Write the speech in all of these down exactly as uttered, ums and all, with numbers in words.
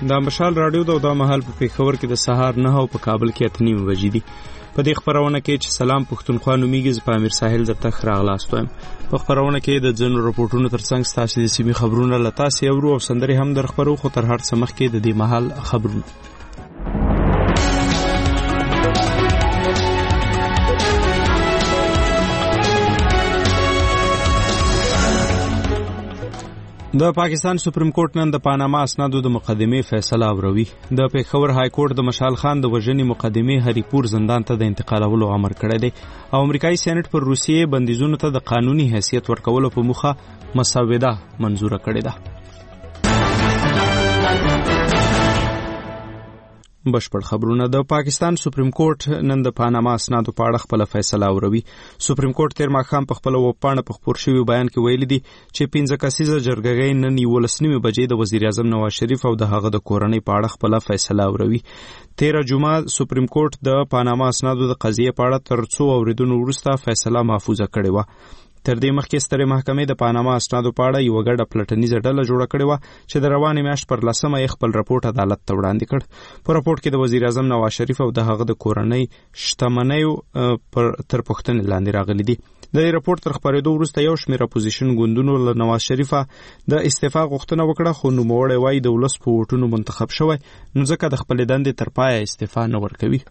دا مشال رادیو دا دا مهال په پیښور کې د سهار نه او په کابل کې اته نیمې بجې دي. په دې خبرونه کې چې سلام پښتونخوا نومیږي، زه په امیر ساحل درته ښه راغلاست وایم. په خبرونه کې د ځینو رپورټونو ترڅنګ ستاسو د سیمې خبرونه له تاسې اورو او سندرې هم در خپرو، خو تر هر څه مخکې د دې مهال خبرونه. د پاکستان سپریم کورټ نن د پاناما اسنادو د مقدمې فیصله اوروي. د پیښور های کورټ د مشال خان د وژنې مقدمې هریپور زندان ته د انتقالولو امر کړی دی او امریکایي سېنات پر روسیې بندیزونو ته د قانوني حیثیت ورکولو په موخه مسوده منظوره کړې ده. بشپړ خبرونه. د پاکستان سپریم کورټ نن د پاناما اسنادو په اړه خپل فیصله اوروي. سپریم کورټ تیر ماښام په خپل وپاڼه په خپور شوی بیان کې ویلي دي چې پنځه کسیزه جرګه نن یولس نیمې بجې د وزیر اعظم نواز شریف او د هغه د کورنۍ په اړه خپل فیصله اوروي. تیر جمعه سپریم کورټ د پاناما اسنادو د قضیې په اړه تر څو اوریدونو وروسته فیصله محفوظه کړې و. تر دې مخکې سترې محکمې د پاناما اسنادو په اړه یو ګډه پلټنیزه ډله جوړه کړې و چې د روانې میاشت پر لسمه یې خپل رپورټ عدالت ته وړاندې کړ. په رپورټ کې د وزیر اعظم نواز شریف او د هغه د کورنۍ شتمنیو پر تر پوښتنې لاندې راغلي دي. د دې رپورټ تر خپرېدو وروسته یو شمېر اپوزیشن ګوندونو له نواز شریف د استعفا غوښتنه وکړه، خو نوموړی وایي د ولس په ووټونو منتخب شوی، نو ځکه د خپلې دندې تر پایه استعفا نه ورکوي.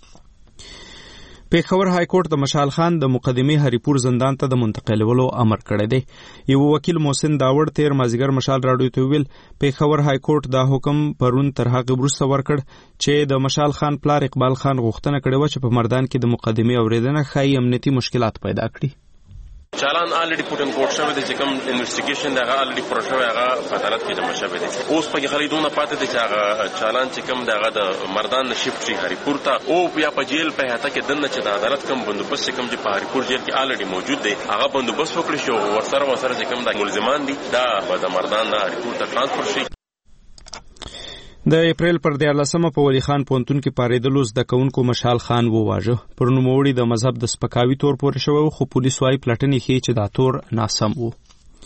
پیښور های کورټ د مشال خان د مقدمې هریپور زندان ته د منتقلولو امر کړی دی. یو وکیل محسن داوړ تیر مازیګر مشال راډیو ته ویل پیښور های کورټ دا حکم پرون تر هغه وروسته ورکړ چې د مشال خان پلار اقبال خان غوښتنه کړې و چې په مردان کې د مقدمې اوریدنه ښایي امنیتي مشکلات پیدا کړي. چالان آلریډي پټ ان کورټ شوی دی چې کوم انویسټیګیشن دغه آلریډي پر شوی هغه په عدالت کې جمع شوی دی. اوس په خلک دونه پاتې دي چې هغه چالان چې کوم دغه د مردان شفټ شي هریپور ته او بیا په جیل په هاته کې دنه چې د عدالت کوم بندوبست چې کوم چې په هریپور جیل کې آلریډي موجود دی هغه بندوبست وکړي شو ورسره ورسره چې کوم د ملزمان دي دا د مردان نه هریپور ته ترانسفر شي. د اپریل پر دیارلسمه په ولی خان پونتون کې پارېدلو زده کوونکو مشال خان وواژه. پر نوموړي د مذهب د سپکاوي تور پورې شوی، خو پولیس وايي پلټنې ښیي چې دا تور ناسم و.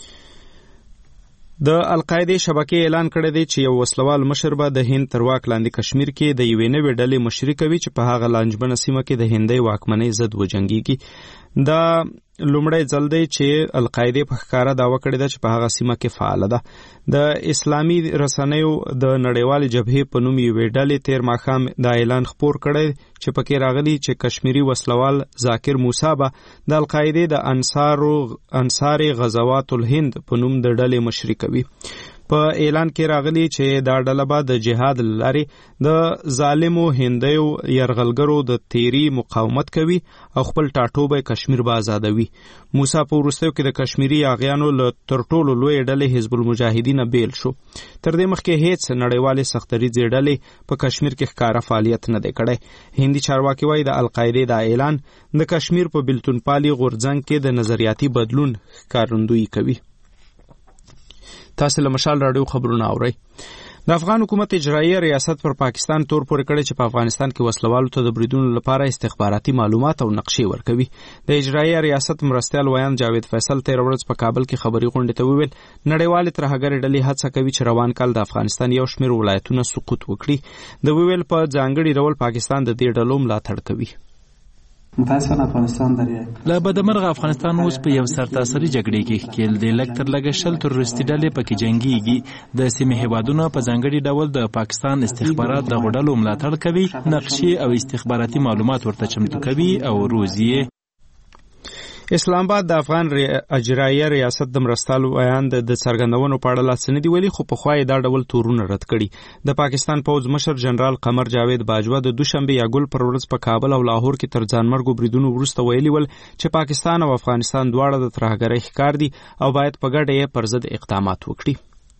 د القاعدې شبکې اعلان کړی دی چې یو وسلوال مشر به د هند تر واک لاندې کشمیر کې د یوې نوې ډلې مشري کوي چې په هغه لانجمنه سیمه کې د هندۍ واکمنۍ ضد وجنګېږي. دا لومړی ځل دی چې القاعدې په ښکاره دعوه کړې ده چې په هغه سیمه کې فعاله ده. د اسلامي رسنیو د نړیوالې جبهې په نوم یوې ډلې تیر ماښام دا اعلان خپور کړی چې پکې راغلي چې کشمیري وسلوال ذاکر موسی به د القاعدې د انصارو انصار غزوات الهند په نوم د ډلې مشري کوي. په اعلان کې راغلي چې دا ډله به د جهاد لارې د ظالمو هندیو یرغلګرو د تیری مقاومت کوي او خپل ټاټوبی کشمیر به آزادوي. موسی په وروستیو کې د کشمیري یاغیانو له تر ټولو لویې ډلې حزب المجاهدین بیل شو. تر دې مخکې هیڅ نړیوالې سختدریځې ډلې په کشمیر کې ښکاره فعالیت نه دی کړی. هندي چارواکي وایي د القاعدې دا اعلان د کشمیر په بلتون پالي غورځنګ کې د نظریاتي بدلون ښکارندویي کوي. تاسو له مشال راډیو خبرونه اورئ. د افغان حکومت اجرایي ریاست پر پاکستان تور پورې کړی چې په افغانستان کې وسلوالو ته د بریدونو لپاره استخباراتي معلومات او نقشې ورکوي. د اجرایي ریاست مرستیال ویان جاوید فیصل تیر ورځ په کابل کې خبري غونډې ته وویل نړیوالې ترهګرې ډلې هڅه کوي چې روان کال د افغانستان یو شمېر ولایتونه سقوط وکړي. د ویل په ځانګړي ډول پاکستان د دې ډلو ملاتړ کوي. متاسفانه افغانستان درې له بدمرغه افغانستان اوس په یو سرتاسري جګړې کې ښکېل دی. لږ تر لږه شل تروریستي ډلې پکې جنګېږي. د سیمې هېوادونه په ځانګړي ډول د پاکستان استخبارات دغو ډلو ملاتړ کوي، نقشې او استخباراتي معلومات ورته چمتو کوي او روزي یې. اسلام آباد د افغان اجرایي ریاست د مرستیال ویان د څرګندونو په اړه لاس نه دی ویلي، خو پخوا یې دا ډول تورونه رد کړي. د پاکستان پوځ مشر جنرال قمر جاوید باجوه د دوشنبې یا ګل پر ورځ په کابل او لاهور کې تر ځانمرګو بریدونو وروسته ویلي ول چې پاکستان او افغانستان دواړه د ترهګرۍ ښکار دي او باید په ګډه یې پر ضد اقدامات وکړي.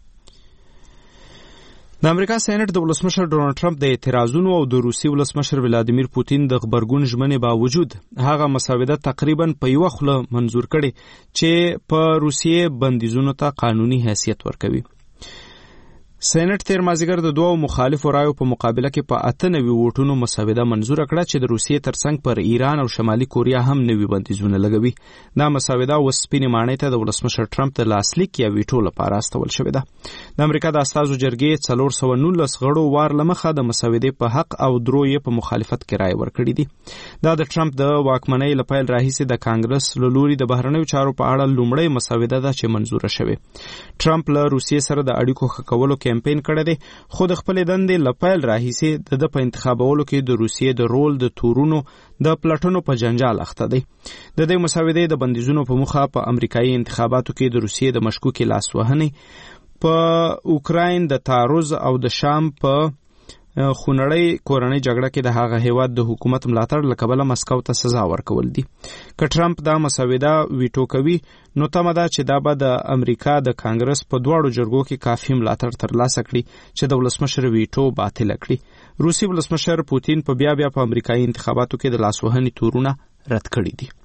د امریکا سېنات د ولسمشر ډونالډ ټرمپ د اعتراضونو او د روسي ولسمشر ولادیمیر پوتین د غبرګون ژمنې باوجود هغه مسوده تقریبا په یوه خوله منظور کړي چې په روسیې بندیزونو ته قانوني حیثیت ورکوي. سېنات تیر مازیګر د دوو مخالفو رایو په مقابله کې په اته نوي ووټونو مسوده منزور کړه چې د روسیې ترڅنګ پر ایران او شمالي کوریا هم نوي بندیزونه لګوي. دا مسوده اوس سپینې ماڼۍ ته د ولسمشر ټرمپ د لاسلیک یا ویټو لپاره استول شوې ده. د امریکا د استازو جرګې څلور سوه نولس غړو وار له مخه د مسودې په حق او درو یې په مخالفت کې رای ورکړي دي. دا د ټرمپ د واکمنۍ له پیل راهیسې د کانګرس له لوري د بهرنیو چارو په اړه لومړۍ مسوده ده چې منزوره شوې. ټرمپ له روسیې سره د اړیکو ښه کولو کمپین کړی دی، خو د خپلې دندې له پیل راهیسې د ده په انتخابولو کې د روسیې د رول د تورونو د پلټنو په جنجال اخته دی. د دې مسودې د بندیزونو په موخه په امریکایي انتخاباتو کې د روسیې د مشکوکې لاسوهنې، په اوکراین د تعرض او د شام په خونړۍ کورنۍ جګړه کې د هغه هیواد د حکومت ملاتړ له کبله مسکو ته سزا ورکول دي. که ټرمپ دا مسوده ویټو کوي نو تمه ده چې دا به د امریکا د کانګرس په دواړو جرګو کې کافي ملاتړ ترلاسه کړي چې د ولسمشر ویټو باطل کړي. روسي ولسمشر پوتین په بیا بیا په امریکایي انتخاباتو کې د لاسوهنې تورونه رد کړي دي.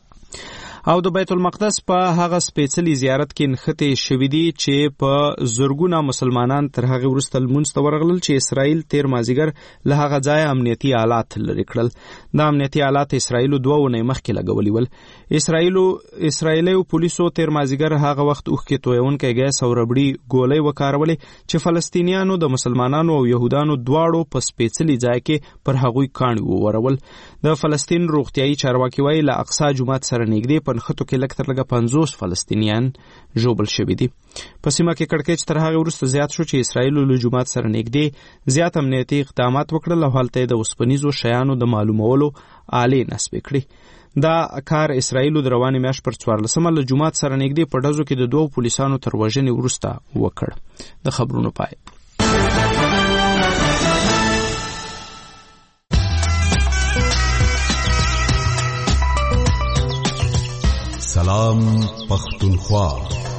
او د بیت المقدس په هغه سپېڅلي زیارت کې نښتې شوي دي چې په زرګونه مسلمانان تر هغې وروسته لمونځ ته ورغلل چې اسرائیل تیر مازدیګر له هغه ځایه امنیتي آلات لرې کړل. دا امنیتي آلات اسرائیلو دوه اونۍ مخکې لګولي ول. اسرائیلو اسرائیلیو پولیسو تیر مازدیګر هغه وخت اوښکې تویونکی ګیس او ربړي ګولۍ وکارولې چې فلسطینیانو د مسلمانانو او یهودانو دواړو په سپېڅلي ځای کې پر هغوی کاڼي وورول. د فلسطین روغتیایي چارواکي وایي له اقصی جومات سره نږدې په نښتو کې لږ تر لږه پنځوس فلسطینیان ژوبل شوي دي. په سیمه کې کړکېچ تر هغې وروسته زیات شو چې اسرائیلو له جومات سره نږدې زیات امنیتي اقدامات وکړل او هلته یې د اوسپنیزو شیانو د معلومولو آلې نصب کړي. دا کار اسرائیلو د روانې میاشت پر څوارلسمه له جومات سره نږدې په ډزو کې د دوو پولیسانو تر وژنې وروسته وکړ. د خبرونو پای. سلام پختونخوا.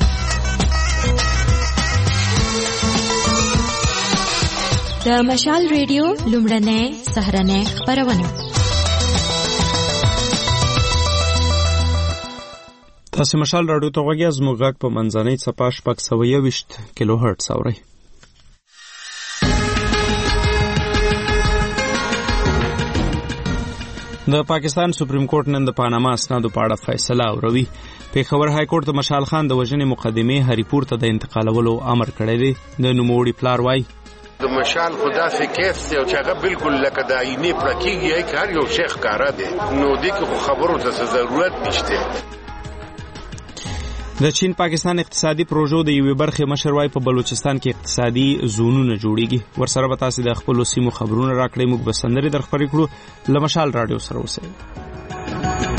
د مشال ریډیو لومړنۍ سهرنۍ خپرونه. تاسو مشال راډیو ته غوږی از موږ غږ په منځنۍ څپه شپږ سوه یوویشت کیلو هرټز اورئ. د پاکستان سپریم کورټ نن د پاناما اسنادو په اړه فیصله اوروي. پېښور های کورټ د مشال خان د وژنې مقدمې هریپور ته د انتقالولو امر کړی دی. د نوموړي پلار وایي د مشال خدا سي کیس دی او چې هغه بالکل لکه د عینې پرکیږي هر یو شیخ کارا دی نو دې کې خبرو ته ضرورت نشته. د چین پاکستان اقتصادي پروژو د یوې برخې مشر وایي په بلوچستان کې اقتصادي زونونه جوړیږي. ورسره به تاسو د خپلو سیمو خبرونه راکړئ. موږ به سندرې در خپرې کړو. له مشال راډیو سره اوسئ.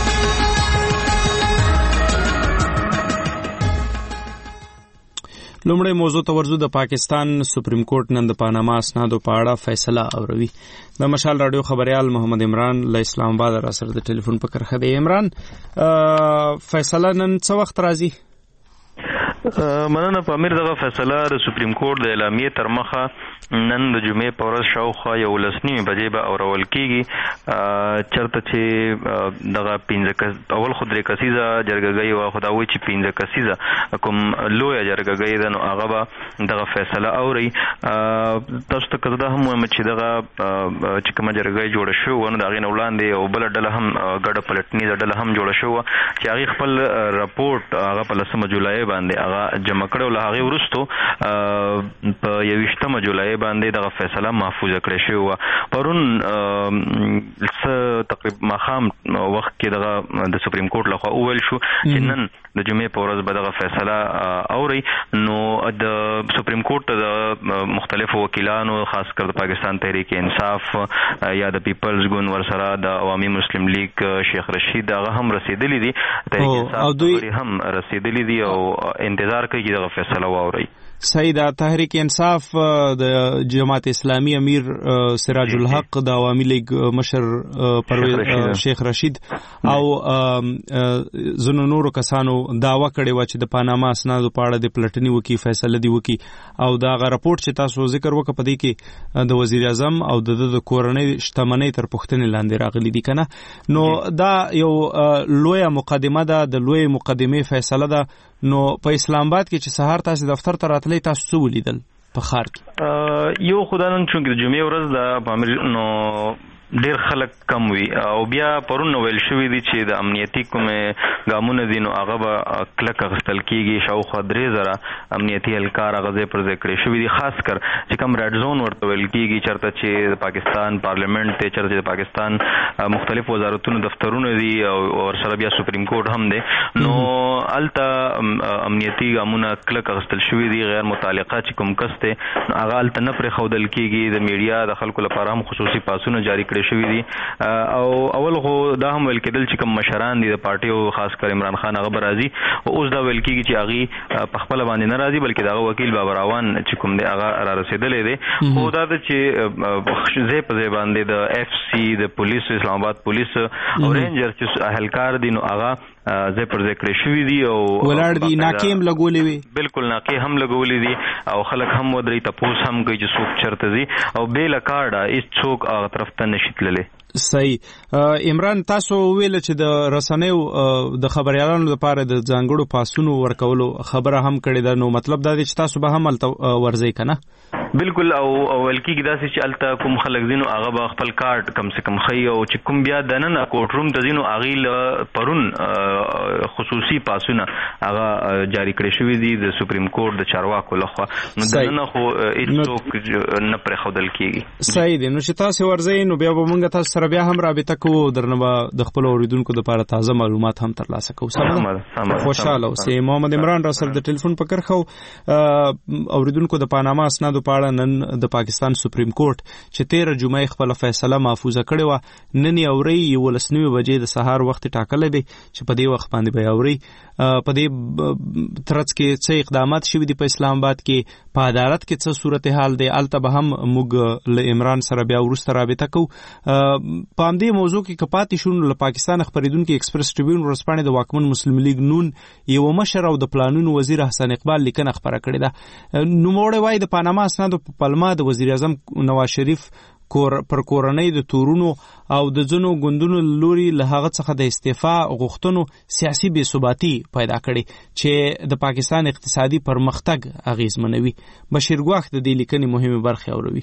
لومړی موضوع ته ورځو. د پاکستان سپریم کورټ نن د پاناما اسنادو په اړه فیصله اوروي. د مشال راډیو خبريال محمد عمران له اسلام آباد را سره د ټلیفون په کرخه دی. عمران، فیصله نن څه وخت راځي؟ مننه. په امیر دغه فیصله د سپریم کورټ د اعلامیې تر مخه نن د جمعې په ورځ شاوخوا یولس نیمې بجې به اورول کېږي. چېرته چې دغه پنځه اول خو درې کسیزه جرګهګۍ وه، خو دا وایي چې پنځه کسیزه کوم لویه جرګهګۍ ده نو هغه به دغه فیصله اوري. تاسو ته که زه دا هم وایم چې دغه چې کومه جرګهګۍ جوړه شوې وه نو د هغې نه وړاندې یو بله ډله هم ګډه پلټنیزه ډله هم جوړه شوې وه چې هغې خپل رپورټ هغه په لسمه جولای باندې هغه جمع کړی او له هغې وروستو په یویشتمه جولای باندې دغه فیصله محفوظه کړې شوې وه. پرون څه تقریبا ماښام وخت کې دغه د سپریم کورټ لخوا وویل شو چې نن د جمعې په ورځ به دغه فیصله اوري. نو د سپریم کورټ ته د مختلفو وکیلانو خاص کر د پاکستان تحریک انصاف یا د پیپلز ګوند ورسره د عوامي مسلم لیگ شیخ رشید هغه هم رسیدلی دي، تحریک انصاف هم رسیدلی دي او انتظار کوي چې دغه فیصله واوري. صحیح ده. تحریک انصاف د جماعت اسلامی امیر سراج الحق، د عوامي لیگ مشر پرویز شیخ رشید او زنو نورو کسانو دعوه کړې وه چې د پاناما اسنادو په اړه د پلټنې وکړي، فیصله دې وکړي. او دا هغه رپورټ چې تاسو ذکر وکړه په دې کې د وزیر اعظم او د د کورنۍ شتمنۍ تر پوښتنې لاندې راغلي دي که نه. نو دا یو لویه مقدمه ده، د لویې مقدمې فیصله ده. نو په اسلام آباد کې چې سهار تاسو دفتر ته راتلئ تاسو څه ولیدل؟ په ښار کې؟ یو خدانن چونکې د جمعې ورځ د پامیر نو ډیر خلک کم وي او بیا پرون ویل شوی دي چې د امنیتي کومې ګامونه دي نو هغه به کلک اخیستل کېږي. شاوخوا درې زره امنیتي اهلکار هغه ځای پر ځای کړی شوي دي، خاص کر چې کوم ریډ زون ورته ویل کېږي چېرته چې د پاکستان پارلیمنټ دی، چېرته چې د پاکستان مختلف وزارتونو دفترونه دي او ورسره بیا سپریم کورټ هم دی، نو هلته امنیتي ګامونه کلک اخیستل شوي دي. غیر متعلقه چې کوم کس دی هغه هلته نه پرېښودل کېږي. د میډیا د خلکو لپاره هم خصوصي پاسونه جاري کړي شوي دي او اول خو دا هم ویل کېدل چې کوم مشران دي د پارټي او خاص کر عمران خان هغه به راځي، اوس دا ویل کېږي چې هغې په خپله باندې نه راځي بلکې د هغه وکیل بابر اعوان چې کوم دی هغه را رسېدلی دی. خو دا ده چې ځای په ځای باندې د اف سی د پولیس اسلام آباد پولیس او رینجر چې اهلکار دي نو هغه ځای پر ځای کړی شوي دي او ولاړ دي، ناکې هم لګولې وي. بالکل ناکې هم لګولې دي او خلک هم ودرېږي، تپوس هم کوي چې څوک چېرته ځي او بې له کارډه هېڅ څوک هغه طرف ته نشي تللی. صحیح. عمران تاسو ویل چې د رسنیو د خبریالانو لپاره د ځانګړو پاسونو ورکولو خبره هم کړې ده، نو مطلب دا دی چې تاسو به هم هلته ورځئ که نه؟ بالکل. او ویل کېږي داسې چې هلته کوم خلک ځي نو هغه به خپل کارډ کم سے کم ښیي او چې کوم بیا دننه کوټ روم ته ځي نو هغې له پرون خصوصي پاسونه هغه جاري کړی شوي دي د سپریم کورټ د چارواکو لخوا، نو دننه خو هېڅ څوک نه پرېښودل کېږي. صحیح دی. نو چې تاسې ورځئ نو بیا به موږ تاسو سره بیا هم رابطه کوو، درنه به د خپلو اورېدونکو دپاره تازه معلومات هم ترلاسه کوو. خوشحاله اوسئ. محمد عمران را سره د ټلیفون په کرښه و. اورېدونکو د پاناما اسنادو په اړه نن د پاکستان سپریم کورټ چې تېره جمعې خپله فیصله محفوظه کړې وه، نن یې اورئ. یولس نوي بجې د سهار وخت ټاکلی دی چې په دې وخت باندې به یې اورئ. په دې ترڅ کې څه اقدامات شوي دي په اسلام آباد کې، په عدالت کې څه صورتحال دی، هلته به هم موږ له عمران سره بیا وروسته رابطه کوو. په همدې موضوع کې که پاتې شو نو له پاکستان خپرېدونکي ایکسپرس ټریبیون ورځپاڼې د واکمن مسلم لیګ نون یوه مشر او د پلانونو وزیر حسن اقبال لیکنه خپره کړې ده. نوموړی وایي د پاناما اسنادو په پلمه د وزیر اعظم نواز شریف کور پر کورنۍ د تورونو او د ځینو ګوندونو له لوري له هغه څخه د استعفا غوښتنو سیاسي بې ثباتي پیدا کړې چې د پاکستان اقتصادي پرمختګ اغېزمنوي. بشیر ګواښ د دې لیکنې مهمې برخې اوروي.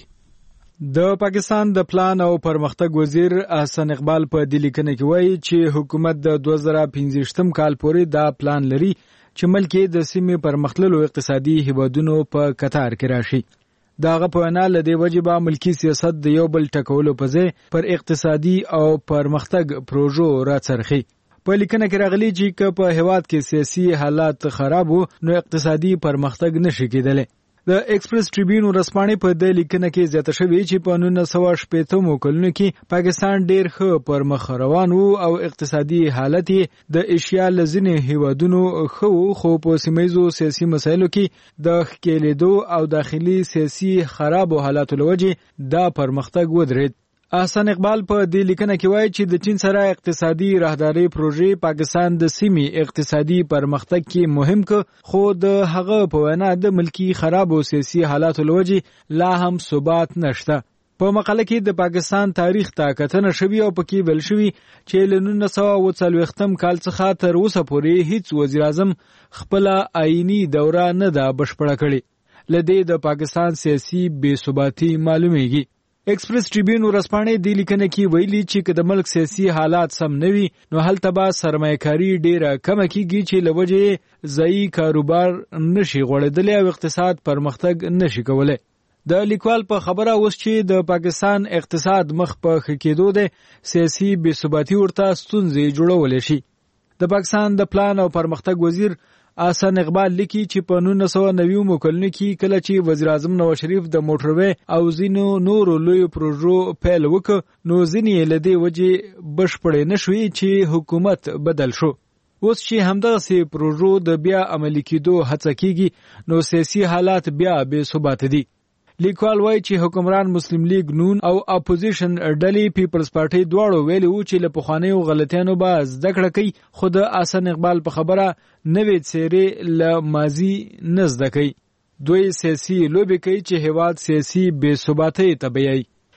د پاکستان د پلان او پرمختګ وزیر حسن اقبال په دې لیکنه کې وایي چې حکومت د دوه زره پنځویشتم کال پورې دا پلان لري چې ملک د سیمې پرمختللو اقتصادي هیوادونو په کتار کې راشي. داغه په وینا له دې وجې به ملکي سیاست د یو بل ټکولو په ځای پر اقتصادي او پرمختګ پروژو راڅرخي. په لیکنه کې راغلي چې که په هیواد کې سیاسي حالات خراب وو نو اقتصادي پرمختګ نشي کېدلی. د ایکسپرس ټریبیون ورځپاڼې په دې لیکنه کې زیاته شوې چې په نولس سوه شپېتمو کلونو کې پاکستان ډېر ښه پر مخ روان و او اقتصادي حالت یې د ایشیا له ځینې هیوادونو ښه و، خو په سیمه ییزو سیاسي مسایلو کې د ښکېلېدو او داخلي سیاسي خرابو حالاتو له وجې دا پرمختګ ودرېد. حسن اقبال په دې لیکنه کې وایي چې د چین سره اقتصادي راهداري پروژې پاکستان د سیمې اقتصادي پرمختګ کې مهم ک، خو د هغه په وینا د ملکی خراب او سیاسي حالاتو له وجې لا هم ثبات نشته. په مقاله کې د پاکستان تاریخ ته کتنه شوې او پکې ویل شوي چې له نولس سوه اوه څلوېښتم کال څخه تر اوسه پورې هیڅ وزیر اعظم خپله آئیني دوره نه ده بشپړه کړې. له دې د پاکستان سیاسي بې ثباتي معلومیږي. ایکسپرس ټریبیون ورځپاڼې دې لیکنه کې ویلي چې که د ملک سیاسي حالات سم نه وي نو هلته به سرمایه‌کاري ډېره کمه کېږي چې له وجې ځایي کاروبار نشي غوړېدلی او اقتصاد پرمختګ نشي کولی. د لیکوال په خبره اوس چې د پاکستان اقتصاد مخ په ښه کېدو دی، سیاسي بې ثباتي ورته ستونزې جوړولی شي. د پاکستان د پلان او پرمختګ وزیر حسن اقبال لیکي چې په نولس سوه نوي کلونو کې کله چې وزیر اعظم نواز شریف د موټروي او ځینو نورو لویو پروژو پیل وکړ نو ځینې یې له دې وجې بشپړې نه شوې چې حکومت بدل شو. اوس چې همدغسې پروژو د بیا عملي کېدو هڅه کېږي نو سیاسي حالات بیا بې ثباته دي. لیکوال وایي چې حکمران مسلم لیگ نون او اپوزیشن ډلې پیپلز پارټي دواړو ویلي وو چې له پخوانیو غلطیانو به زده کړه کوي، خو د حسن اقبال په خبره نوې څېرې له ماضي نه زده کوي. دوی سیاسي لوبې کوي چې هیواد سیاسي بې ثباتۍ ته بیایي.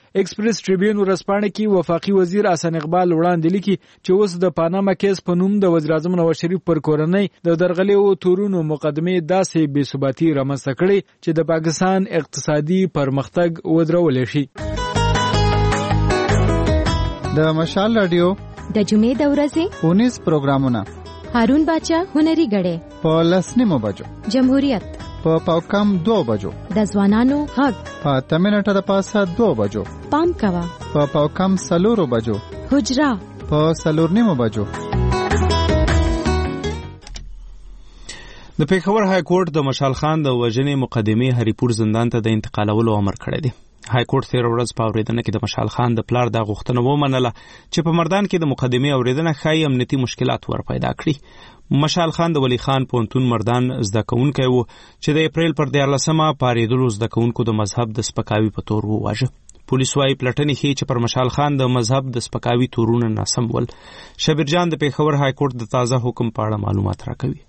ایکسپریس ټریبیون ورځپاڼه کې وفاقي وزیر احسان اقبال وړاندې لیکي چې اوس د پاناما کیس په نوم د وزیر اعظم نواز شریف پر کورنۍ د درغلیو تورونو مقدمې داسې بې ثباتي رامنځته کړې چې د پاکستان اقتصادي پرمختګ ودرول شي. د مشال رادیو د جمعې د ورځې اونیس پروګرامونه هارون باچا هنري غړې په لسنیمو بجو جمهوریت په پاوکم دو بجو د ځوانانو غږ په تمنټه د پاسه دو بجو پام کوا په پاوکم سلورو بجو حجرا په سلورنیمو بجو. د پیښور های کورټ د مشال خان د وژنې مقدمې هریپور زندان ته د انتقالولو امر کړی دی. های کورټ تیر ورځ په اوریدنه کې د مشال خان د پلار د غوښتنه ومنله چې په مردان کې د مقدمې اوریدنه ښایي امنیتي مشکلات ور پیدا کړي. مشال خان د ولی خان پونتون مردان زده کوونکی و چې د اپریل پر دیارلسمه پاریدلو زده کوونکو د مذهب د سپکاوي په تور وواژه. پولیس وايي پلټنې ښیي چې پر مشال خان د مذهب د سپکاوي تورونه ناسم ول. شبیر جان د پیښور های کورټ د تازه حکم په اړه معلومات راکوي.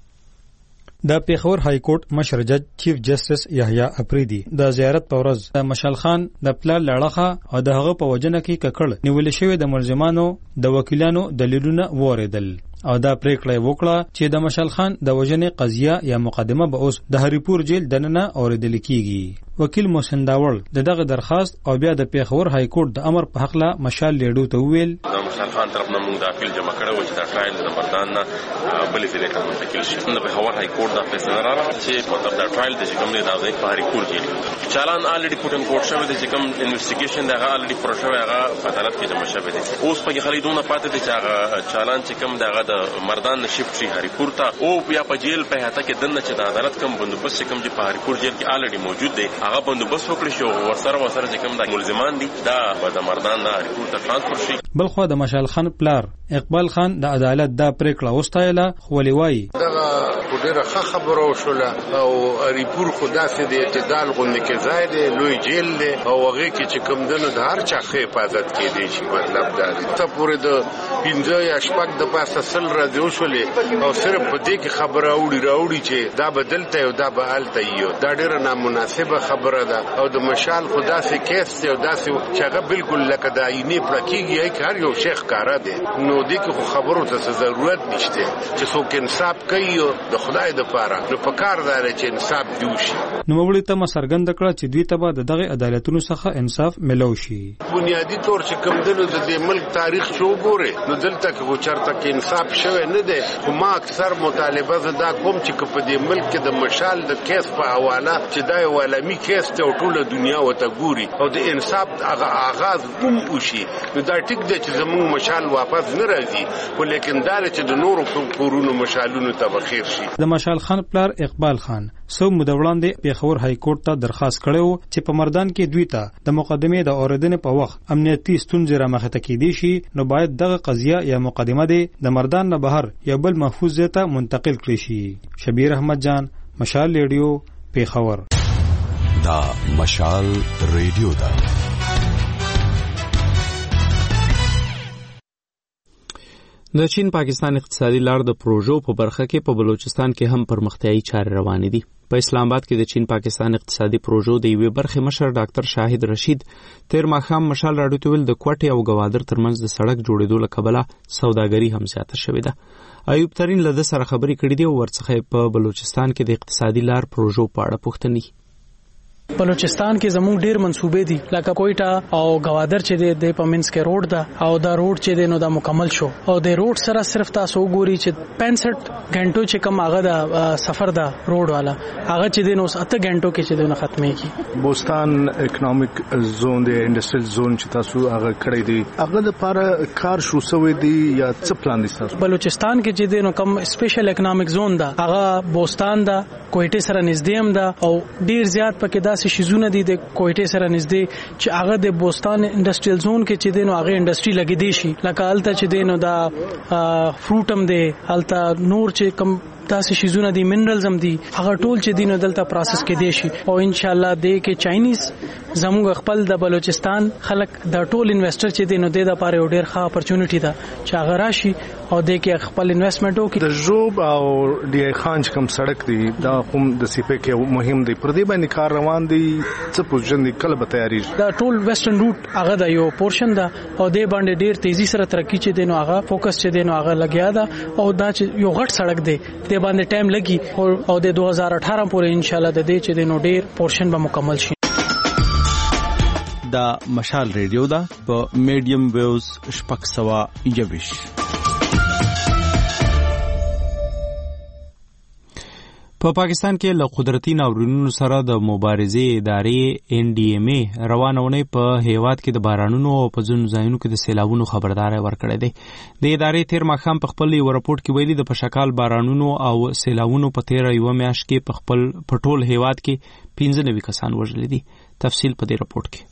د پیښور های کورټ مشر جج چیف جسټس یحیی اپریدي د زیارت په ورځ د مشال خان د پلار لړخه او د هغه په وجنه کې ککړ نیول شوی د ملزمانو د وکیلانو دلیلونه وریدل او دا پریکړه وکړه چې د مشال خان د وژنې قضیه یا مقدمه به اوس د هریپور جیل دننه اوریدل کیږي. وکیل محسن داول د دغه درخواست او بیا د پیښور های کورټ د امر په حق له مشال لیډو ته ویل د مشال خان طرف نه موږ د اپیل جمع کړو چې دا ټرایل د مردان نه بلې ځای ته منتقل شي. د پیښور های کورټ د فیصله را چې مطلب دا ټرایل د کوم نه دا د هریپور جیل چالان الریډي پټن کورټ شوی د کوم انویسټیګیشن دغه الریډي پر شوی هغه عدالت کې جمع شوی دی. اوس په خلیدونه پاتې دي چې هغه چالان چې کوم دغه د مردان شفت شي هریپور ته او بیا په جیل په هاته کې دنه چې د عدالت کوم بندوبست کوم چې په هریپور جیل کې الریډي موجود دی هغه بندوبست وکړي شو ورسره ورسره چې کوم د ملزمان دي دا د مردان نه هریپور ته ترانسفر شي. بل خو د مشال خان پلار اقبال خان د عدالت دا پریکړه وستایله خو ولوي دا ډیره ښه خبره وشوله او هریپور خدا سي د اعتدال غونډه کې ځای دی لوی جیل دی او هغه کې چې کوم دنه د هر چا ښه حفاظت کېدی شي. مطلب دا دی ته پورې د پنځه یا شپږ د پاسه سل راځي وشولې او صرف په دې کې خبره اوړي راوړي چې دا بدلته او دا به الته یو دا ډیره نامناسبه خبره ده او د مشال خدا سي کیس دی او دا سي چې هغه بالکل لکه د عیني پړکیږي هر یو شیخ کارا دی نو دې کې خبرو ته ضرورت نشته چې څوک انصاف کوي د خدای د پاره نو په کار دار چې انصاف دیوشي. نو وړي ته مسرګند کړه چې دوی ته به دغه عدالتونو څخه انصاف ملو شي. بنیادی طور چې کوم دنو د دې ملک تاریخ شو ګوره نو دلته کې چرته کې انصاف شوی نه دی خو ما اکثر مطالبه زدا کوم چې په دې ملک کې د مشال د کیس په حواله چې دا یو عالمي کیس ته ټوله دنیا وته ګوري او د انصاف هغه آغاز کوم وشي نو دا ټیک دی چې زموږ مشال واپس نه راځي خو لیکن دا چې د نورو کورونو مشالونو ته بخیر شي. د مشال خان پلار اقبال خان سو مده وړاندې پیښور های کورټ ته درخواست کړو چې په مردان کې دوی ته د مقدمې د اوریدنې په وخت امنیتي ستونزې رامخته کېدې شي نو باید دغه قضیه یا مقدمه دی د مردان نه بهر یو بل محفوظ ځای ته منتقل کړي شي. شبیر احمد جان مشال ریډیو پیښور. دا مشال ریډیو دا د چین پاکستان اقتصادي لار د پروژو په برخه کې په بلوچستان کې هم پرمختیایي چارې روانې دي. په اسلام آباد کې د چین پاکستان اقتصادي پروژو د یوې برخې مشر ډاکټر شاهد رشید تیر ماښام مشال راډیو ته ویل د کوټې او ګوادر ترمنځ د سړک جوړېدو له کبله سوداګري هم زیاته شوې ده. ایوب ترین له ده سره خبرې کړې دي او ورڅخه په بلوچستان کې د اقتصادي لار پروژو په اړه پوښتنې. بلوچستان کې زموږ ډیر منصوبې دي لکه کوټه او ګوادر چې د پمنس کې روډ ده او دا روډ چې د نو دا مکمل شو او د روډ سره صرف تاسو ګوري چې پنځه غنټو چې کم هغه د سفر ده روډ والا هغه چې د نو اته غنټو کې چې د نو ختميږي. بوستان اکونومیک زون دی انډستریل زون چې تاسو هغه کړی دی هغه لپاره کار شروع شوی دی یا څه پلان دي تاسو؟ بلوچستان کې چې د نو کم سپیشل اکونومیک زون ده هغه بوستان ده کوټه سره نږدې هم ده او ډیر زیات پکې دا شیزونه دي د کوټه سره نږدې چې هغه د بوستان انډستریل زون کې چې دینو هغه انډستری لګې دي شي لکه الته چې دینو دا فروټم دی الته نور چې کم داسې شیزونه دي منرالز هم دي هغه ټول چې دینو دلته پروسس کې دي شي او ان شاء الله دې کې چاینیز زموږ خپل د بلوچستان خلک د ټول انویسټر چې دینو د لپاره ډېر ښه اپورچونټی ده چې هغه راشي او دې کې خپل انویسټمنټ وکړي. د جوب او ډي خان کوم سړک دی دا کوم د سیپه کې مهم دی پر دې باندې کار روان دی څه پوزیشن دی کله به تیاریږي. دا ټول ویسټرن روټ هغه د یو پورشن ده او دې باندې ډېر تیزی سره ترقی چې دینو هغه فوکس چې دینو هغه لګیا ده او دا چې یو غټ سړک دی دې باندې ټایم لګي او د دوه هزار اټھارہ پورې ان شاء الله د دې چې دینو ډېر پورشن به مکمل شي. دا مشال ریډیو دا په میډیم ویوز شپږ سوه یوویش. په پاکستان کې له قدرتي ناورینونو سره د مبارزې ادارې ان ډي ایم ای روانونه په هیواد کې د بارانونو او په ځینو ځایونو کې د سیلابونو خبرداري ورکړې ده. د ادارې تیر ماښام په خپل یو راپورټ کې ویلي د پشکال بارانونو او سیلابونو په تیر یو میاشت کې په خپل پټول هیواد کې پنځه نوي کسان وژل دي. تفصیل په دې راپورټ کې.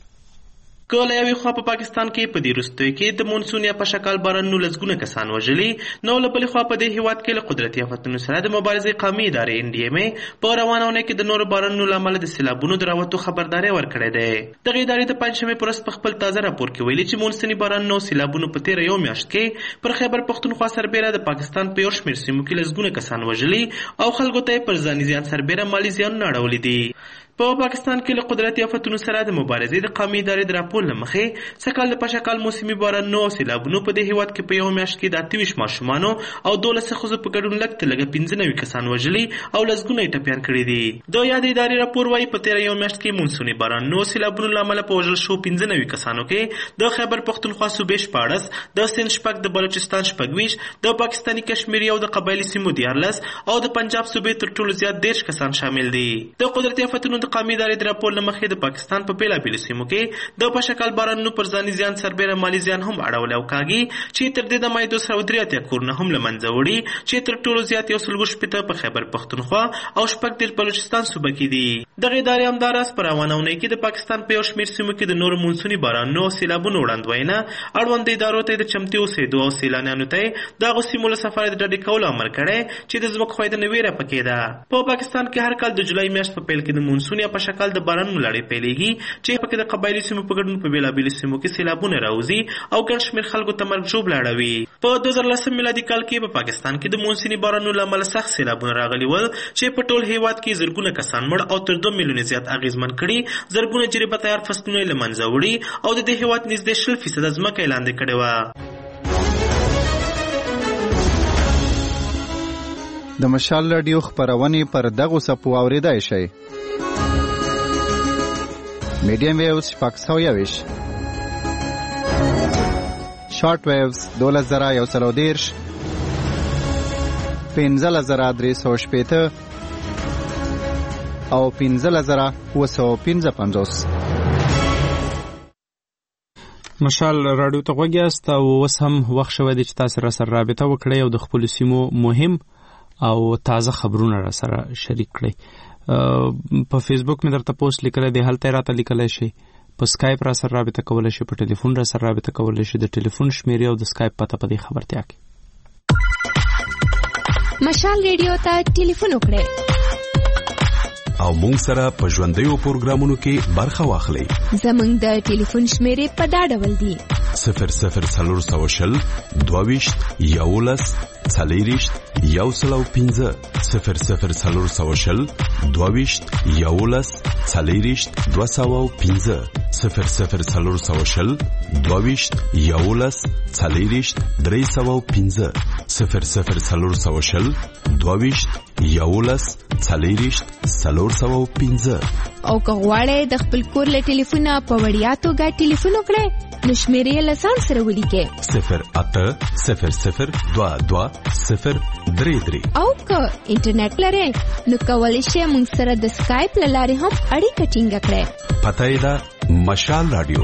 کله یوې خوا په پاکستان کې په دې وروستیو کې د مونسون یا په شکل بارانونو لسګونه کسان وژلي، نو له بلې خوا په دې هیواد کې له قدرتي آفتونو سره د مبارزې قومي ادارې ان ډي ایم ای په روانه اونۍ کې د نورو بارانونو له امله د سیلابونو د راوتو خبرداری ورکړی دی. دغه ادارې د پنجشنبې په ورځ په خپل تازه راپور کې ویلي چې مونسوني بارانونو او سیلابونو په تېره یو میاشت کې پر خیبر پښتونخوا سربیره د پاکستان په یو شمېر سیمو کې لسګونه کسان وژلي او خلکو ته یې پر ځاني زیان سربیره مالي زیانونه اړولي دي. په پاکستان کې له قدرتي آفتونو سره د مبارزې د قومي ادارې د راپور له مخې سږکال د پشکال موسمي بارانونو او سیلابونو په دې هیواد کې په یو میاشت کې د اته ویشت ماشومانو او دولس ښځو په ګډون لږ تر لږه پنځه نوي کسان وژلي او لسګونه یې ټپیان کړي دي. د یادې ادارې راپور وایي په تېره یو میاشت کې مونسوني بارانونو او سیلابونو له امله په وژل شوو پنځه نوي کسانو کې د خیبر پښتونخوا صوبې شپاړس، د سند شپږ، د بلوچستان شپږ ویشت، د پاکستاني کشمیر یو، د قبایلي سیمو دیارلس او د پنجاب صوبې تر ټولو زیات دېرش کسان شامل دي. د قدرتي آفتونو د قومي ادارې د راپور له مخې د پاکستان په بېلابېلو سیمو کې د پشکال بارانونو پر ځاني زیان سربیره مالي زیان هم اړولی او کاږي چې تر دې دمه یې دوه سوه درې اتیا کورونه هم له منځه وړي چې تر ټولو زیات یو سل اووه شپېته په خیبر پښتونخوا او شپږ دېرش بلوچستان صوبه کې دي. دغه ادارې همداراز په روانه اونۍ کې د پاکستان په یو شمېر سیمو کې د نورو مونسوني بارانونو او سیلابونو وړاندوینه اړوندو ادارو ته د چمتو اوسېدو او سیلانیانو ته د هغو سیمو له سفره د ډډې کولو امر کړی چې د ځمکو ښویدنه ویره پکې ده. په پاکستان کې هر کال د جولای میاشت په پیل کې د مونسون یا په شکل د بارانونو لړۍ پیلېږي چې پکې د قبایلي سیمو په ګډون په بېلابېلو سیمو کې سیلابونه راوځي او ګڼ شمېر خلکو ته مرګ ژوبله اړوي. په دوه زره لسم میلادي کال کې په پاکستان کې د مونسوني بارانونو له امله سخت سیلابونه راغلي ول چې په ټول هیواد کې زرګونه کسان مړ او تر دوه میلیونه زیات اغېزمن کړي، زرګونه جریبه تیار فصلونه یې له منځه وړي او د دې هیواد نږدې شل فیصده ځمکه یې لاندې کړې وه. د مشال راډیو خپرونې پر دغو څپو اورېدای شئ. میډیم ویوز شپږ سوه یوویشت، شارټ ویوز دولس زره یو سل او دېرش، پنځلس زره درې سوه شپېته او پنځلس زره اووه سوه پنځه پنځوس. مشال راډیو ته غوږ یاست او اوس هم وخت شوی دی چې تاسو را سره رابطه وکړئ او د خپلو سیمو مهم او تازه خبرونه را سره شریک کړئ. په فیسبوک مې درته پوسټ لیکلی دی، هلته یې راته لیکلی شئ. په سکایپ را سره رابطه کولی شئ، په ټلیفون را سره رابطه کولی شئ. د ټلیفون شمیرې او د سکایپ پته په دې خبرتیا کې. مشال ریډیو ته ټلیفون وکړئ او مونږ سره په ژوندیو پروګرامونو کې برخه واخلئ. زمونږ د ټلیفون شمیرې په دا ډول دي: صفر صفر څلور سوه شل دوه ویشت یولس څلېرویشت یو سل او پنځه، صفر صفر څلور سوه شل دوه ویشت یولس څلېرویشت دوه سوه او پنځه، صفر صفر څلور سوه شل دوه ویشت یولس څلېرویشت درې سوه او پنځه، صفر صفر څلور سوه شل دوه ویشت یولس څلېرویشت څلور سوه او پنځه. او که غواړئ د خپل کور له ټلیفونه په وړیا توګه ټلیفون وکړئ نو شمیرې یې له ځان سره ولیکئ: صفر اته صفر صفر دوه دوه صفر درې درې. او که انټرنیټ لرئ نو کولی شئ موږ سره د سکایپ له لارې هم اړیکه ټینګه کړئ. پته یې ده مشال راډیو.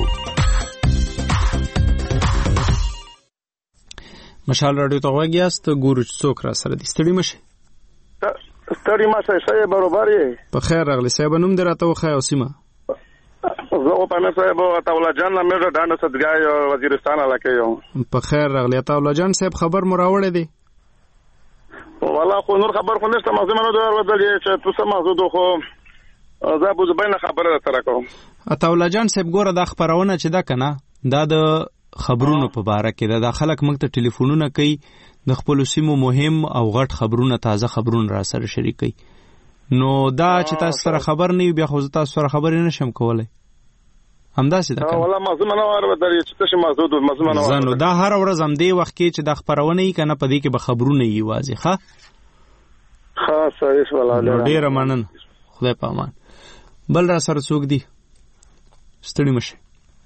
مشال راډیو ته غوږ یاست، ګورو چې څوک را سره دي. ستړي مه شئ. ستړي مه شئ، ښه یې بروبر یې؟ په خیر راغلی. صاحب نوم دې راته وښایه او سیمه. زه خو پامیر صاحب عطاالله جان میرزا ډانډ صدګای وزیرستان علاقې یم. په خیر راغلی. عطاالله جان صاحب خبر مو راوړی دی؟ والا الله خو نور خبر خو نشته موضوع نه دا ودل چې تاسو موضوع خو زه به بین خبره سره کوم. عطاالله جان صاحب ګوره دا خبرونه چې دا کنه دا د خبرونو په باره کې دا خلک موږ ته ټلیفونونه کوي د خپل سیمو مهم او غټ خبرونه تازه خبرونه را سره شریکي. نو دا چې تاسو سره خبر نه بیا خو تاسو سره خبرې نشم کولای. همداسې ده. والله موضوع نه واره درې چې تاسو موضوع د موضوع نه واره. زنو دا هر ورځ هم دی وخت کې چې د خبرونه یې کنه په دې کې به خبرونه یې واځي. ښه ښه صحیح والله ډیر مننه. خدای په امان. بل را سره څوک دی ستړي مشه.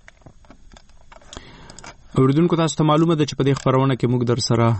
اوریدونکو تاسو ته معلومه ده چې په دې خبرونه کې موږ در سره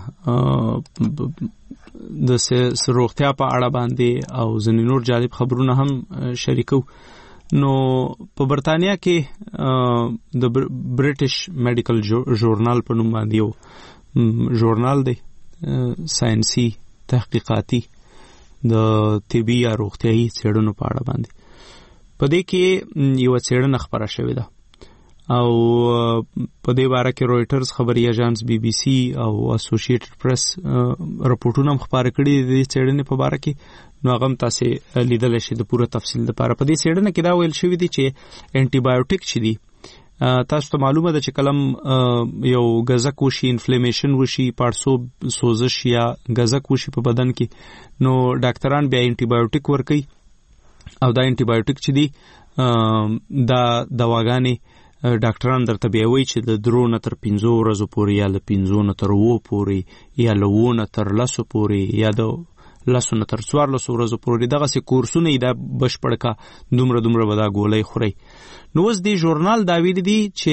د سروغتیا په اړه باندې او ځینې نور جالب خبرونه هم شریکو. نو په برتانیا کې د برټش میډیکل ژورنال په نوم باندې یو ژورنال دی ساينسي تحقیقاتي د طبي یا روغتیايي څېړنو په اړه باندې. په دې کې یو څېړنه خبره شوې ده او په دې باره کې رويټرز خبري اژانس بي بي سي او اسوسییټډ پریس راپورټونه خبره کړي دي څېړنې په باره کې. نو هغه تاسو لیدل شي د پوره تفصیل لپاره. په دې څېړنه کې دا ویل شوی دی چې انټي بایوټیک چې دی تاسو ته معلومه ده چې کلم یو غزک وشي انفلیمیشن وشي پارسو سوزش یا غزک وشي په بدن کې نو ډاکټران بیا انټي بایوټیک ورکوي او دا انټي بایوټیک چې دی دا دواګانې ډاکټران درته بیا وایي چې د درو نه تر پنځو ورځو پورې یا له پنځو نه تر اوو پورې یا له اوو نه تر لسو پورې یا د لسو نه تر څوارلسو ورځو پورې دغسې کورسونه یې دا بشپړ کا دومره دومره به دا ګولۍ خورئ. نو اوس دې ژورنال دا ویلي دي چې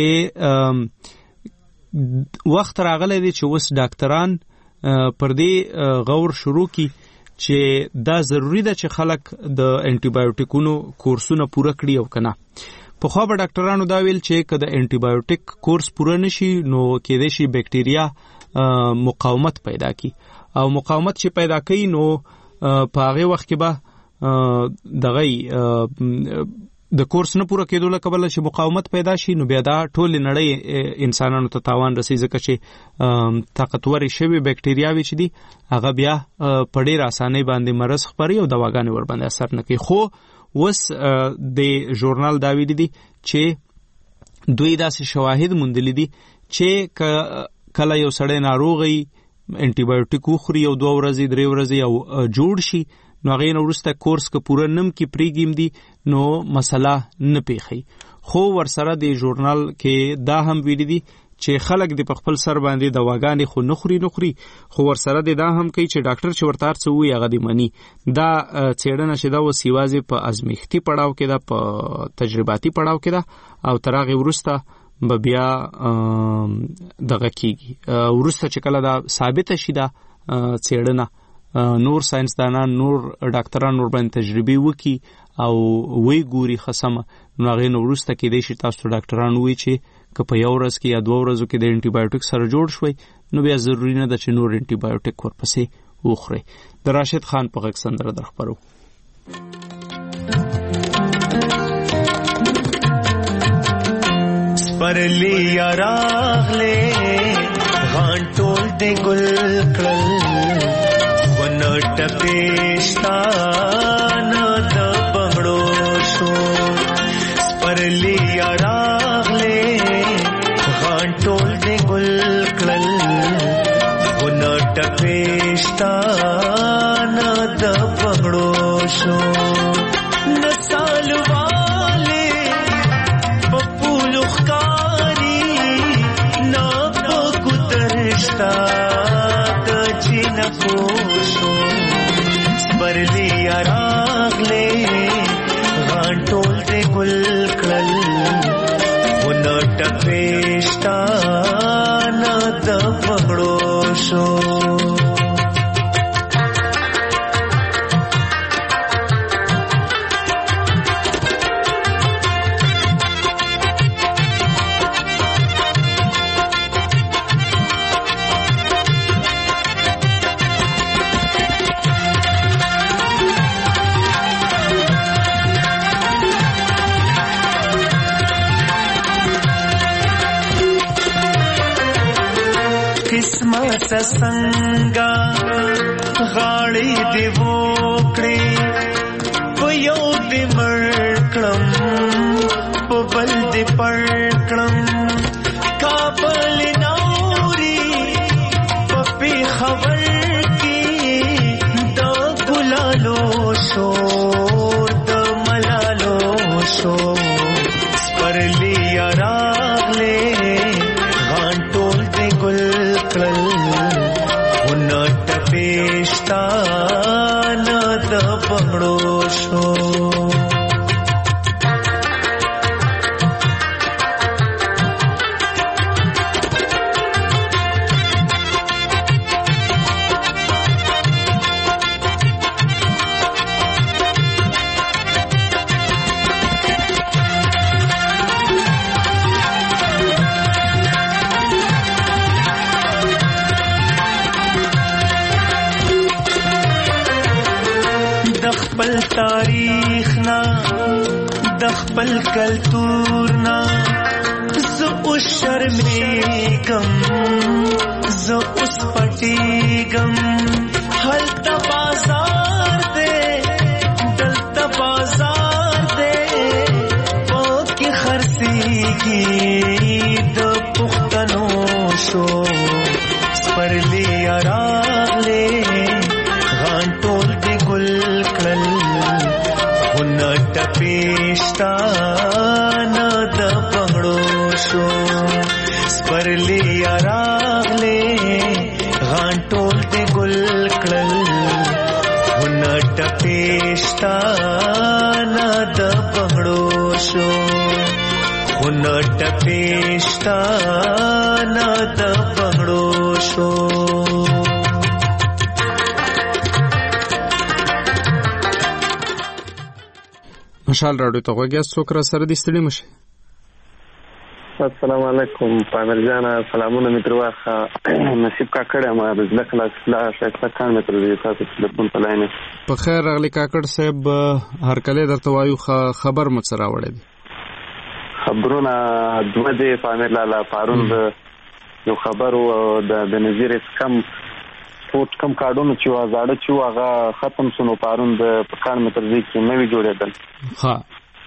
وخت راغلی دی چې اوس ډاکټران پر دې غور شروع کړي چې دا ضروری ده چې خلک د انټي بایوټیکونو کورسونه پوره کړي او کنه. په خو به ډاکټرانو دا ویل چې که د انټي بایوټیک کورس پوره نشي نو کېدای شي بکټیریا مقاومت پیدا کړي او مقاومت چې پیدا کوي نو په هغه وخت کې به دغه د کورس نه پوره کېدو له کبله چې مقاومت پیدا شي نو بیا دا ټول نړۍ انسانانو ته تاوان رسي ځکه چې طاقتورې شوي بکټریاوې چې دي هغه بیا په ډېر اسانۍ باندې مرض خپروي او دواګانې ورباندې اثر نه کوي. خو اوس د ژورنال دا ویلي دي چې دوی داسې شواهد موندلي دي چې کله یو سړی ناروغی انټي بایوټیک وخوري یو دوه ورځې درې ورځې او جوړ شي نو هغې نه وروسته کورس که پوره نم کې پرېږدیم دي نو مسله نه پیښوي. خو ورسره د ژورنال کې دا هم ویلي دي چې خلک د په خپل سر باندې دواګانې خو نه خوري نه خوري خو ورسره د دا هم کوي چې ډاکټر چې ورته هر څه ووایي هغه دې مني. دا څېړنه چې ده اوس یوازې په ازمیښتي پړاو کې ده په تجرباتي پړاو کې ده او تر هغې وروسته به بیا دغه کېږي. وروسته چې کله دا ثابته شي دا څېړنه نور ساينسدانان نور ډاکټران نور باندې تجربې وکړي او وی ګوري خصمه نو هغې نه وروسته کېدای شي تاسو ډاکټران ووایي چې که په یو ورځ کې یا دوه ورځو کې د انټي بایوټیک سره جوړ شوی نو بیا ضروري نه ده چې نور انټي بایوټیک ورپسې وخورئ. د راشد خان په غږ سندره در خپرو. سپرلی یا راغلې غان ټول دې ګل کړل ونټ پېشتا نه د بغړو شو. سپرلی یا راغلې غان ټول دې ګل کړل ونټ پېشتا نه د بغړو شو. نسال والے پپولو خکاری نا پکو ترشتا د جنکو شو. سپرلی یا راغلې غان ټول دې ګل کړل ونټ پېشتا نه د بغړو شو. قسمت څنګه غاړې دی وکړې په یو دی مړ کړم په بل دی پړ کړم کابل نوري په پیښور کې د ګلالو شور د ملالو شور سپرلی راغلې غان ټول دی ګل کړل ونه ټپېشتان د پغړو شو تاریخ نا د خپل کلتور نا زه اوس شرمېږم زه اوس پټېږم هلته بازار دی دلته بازار دی پکې خرڅېږي د پښتنو شو سپرلی راغلې غان ټول دی ګل کړل ونه ټپېشتان د پغړو شو سپرلی راغلې غان ټول دی ګل کړل ونه ټپېشتان د پغړو شو ونه ټپېشتان د پغړو شو مشال راډیو ته غوږیاست څوک را سره دي ستړي مشه السلام علیکم پامر جانا سلامونه مې تر واخه نصیب کاکړ ما د ځل کلاس لا شایسته کان مې تر دې تاسو د پون په لاینه په خیر راغلی کاکړ صاحب هر کله درته وایو خبر مو سره وړي خبرونه دوه دې پامر لاله پارون یو خبر د د نظیر کم فوت کم کارډونو چې وازاړه چې هغه ختم شنو پارون د پکان متر دې کې نوې جوړېدل ها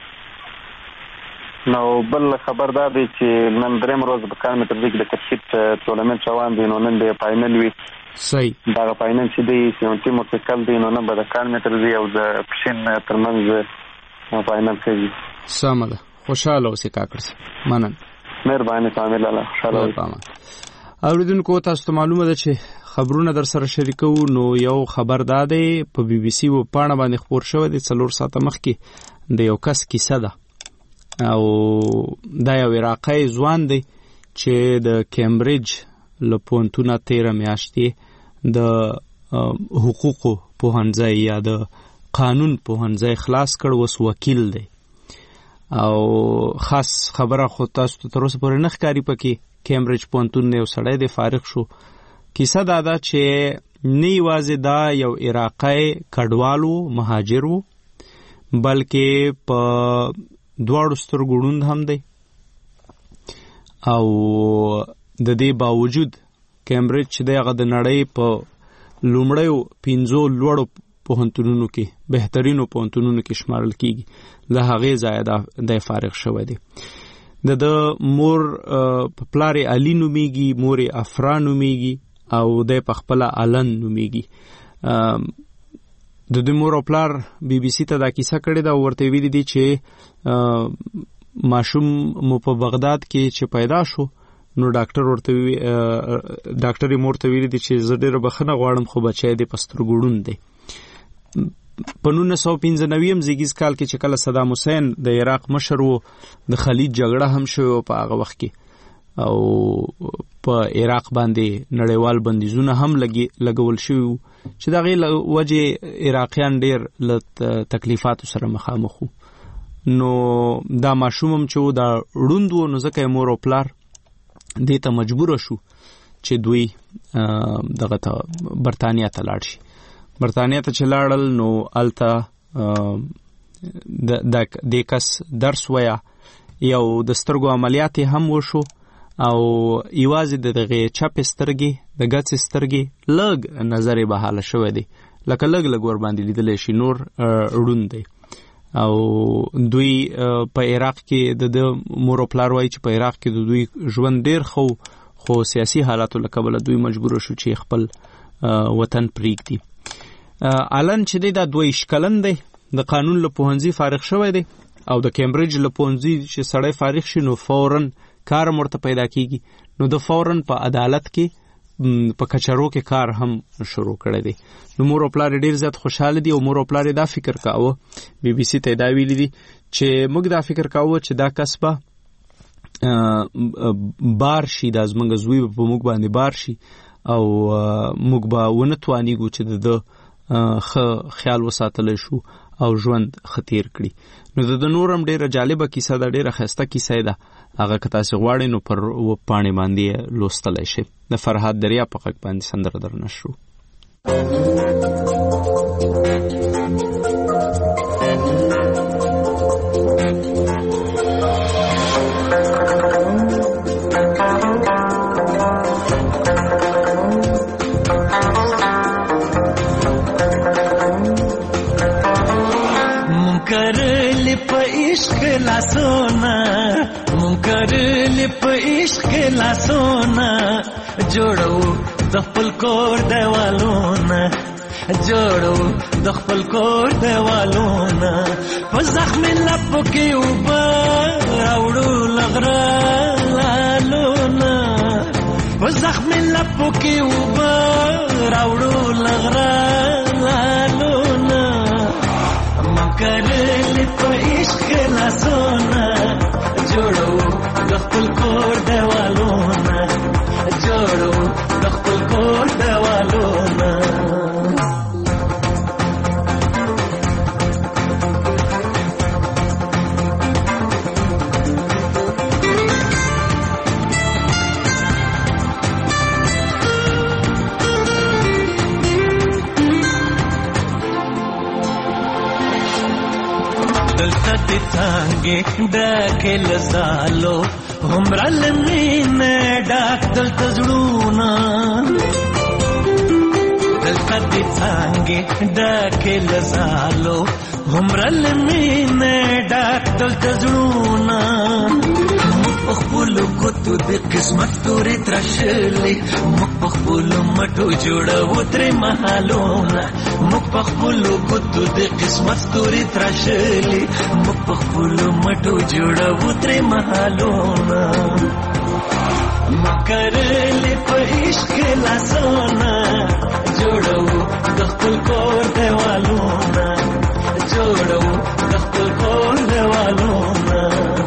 نو بل خبردار دی چې نن دریم روز پکان متر دې کې د کرکټ ټورنمنت روان دی نو نن د فائنل وی صحیح دا فائنل چې دی یو ټیم متکل دی نو نن به د کان متر دې او د پښین ترمنځ فائنل کوي سمه خوشاله اوسې کاکړ منن مهرباني تعالی الله خوشاله اوسه اوریدونکو تاسو ته معلومه ده چې خبرونه در سره شریکو نو یو خبر داده په بي بي سي و پاڼه باندې خبر شوی دی څلور ساعته مخکې د یو کس کیسه ده او دا یو عراقي ځوان دی چې د کیمبرج له پوهنتونه تیره میاشتې د حقوقو پوهنځی یا د قانون پوهنځی خلاص کړ اوس وکیل دی او خاص خبره خو تاسو ته تر اوسه پورې نه ښکاري پکې کیمبرج پوهنتون نه یو سړی دی فارغ شو کیسه دا ده چې نه یوازې دا یو عراقي کډوالو مهاجر وو بلکې په دواړو سترګو ړوند هم دی او د دې باوجود کیمبرج چې دی هغه د نړۍ په لومړیو پنځو لوړو پوهنتونونو کې بهترینو پوهنتونونو کې شمارل کیږي له هغې ځایه دی فارغ شوی دی د د مور پلار علي نومیږي مور افرا نومیږي او د پخپله علن نومیږي د د مور او پلار بي بي سي ته دا کیسه کړې ده ورته ویلي دي چې ماشوم مو په بغداد کې چې پیدا شو نو ډاکټر ورته ډاکټر یې مور ته ویلي دي چې زه ډېره بخښنه غواړم خو بچی دی په سترګو ړوند دی په نولس سوه پنځه نوي زیږیز کال کې چې کله صدام حسین د عراق مشر و د خلیج جګړه هم شوې په هغه وخت کې او په عراق باندې نړیوال بندیزونه هم لګول شوي وو چې د هغې له وجې عراقیان ډېر له تکلیفاتو سره مخامخ وو نو دا ماشوم هم چې و دا ړوند و نو ځکه یې مور او پلار دې ته مجبوره شو چې دوی دغه ته برطانیه ته لاړ شي برطانیه ته چې لاړل نو هلته د دې کس درس ویا یو د سترګو عملیات هم وشو او یوازې د دغه چپ سترګې د ګڅ سترګې لږ نظر به حاله شوی دی لکه لږ لږ ور باندې لیدلی شي نور ړوند دی او دوی په عراق کې د مور او پلار وایي چې په عراق کې د دوی ژوند ډیر خو خو سیاسي حالاتو له کبله دوی مجبور شو چې خپل وطن پرېږدي. الان چې دی دا دوه کلن دی د قانون له پوهنځي فارغ شوی دی او د کیمبریج له پوهنځي چې سړی فارغ شي نو فوراً کار ورته پیدا کیږي نو د فوراً په عدالت کې په کچرو کې کار هم شروع کړی دی. نو مور او پلار ډیر زیات خوشاله دي او مور او پلار دا فکر کاوه بي بي سي ته دا ویلي دي چې موږ دا فکر کاوه چې دا کسبه بار شي دا زمونږ زوی په موږ باندې بار شي او موږ به ونه توانیږو چې د ښه خیال وساتلی شو او ژوند ختیر کړي. نو د نورم ډیره جالبه کیسه ده ډیره ښایسته کیسه ده هغه که تاسې غواړئ نو پر پاڼې باندې لوستلی شئ. د فرهاد دریا په غږ باندې سندره درنه شو. کرلی په عشق لاسونه مون کرلی په عشق لاسونه جوړو د خپل کور دیوالونه جوړو د خپل کور دیوالونه په زخم لپو کې اوبه راوړو لغره لالونه په زخم لپو کې اوبه راوړو لغره لالونه کرلی په عشق لاسونه جوړو د خپل کور دیوالونه جوړو د خپل کور دیوالونه څنګه ډکه لزالو همرا لمینه ډاک دلته زړونه دلته دې څنګه ډکه لزالو همرا لمینه ډاک دلته زړونه خپل کوتو د قسمت تورې ترشلې مخ خپل مټو جوړو ترې محالونه مخ خپل کوتو د قسمت تورې ترشلې مخ خپل مټو جوړو ترې محالونه مکرلې په عشق لاسونه جوړو د خپل کور دیوالونه جوړو د خپل کور دیوالونه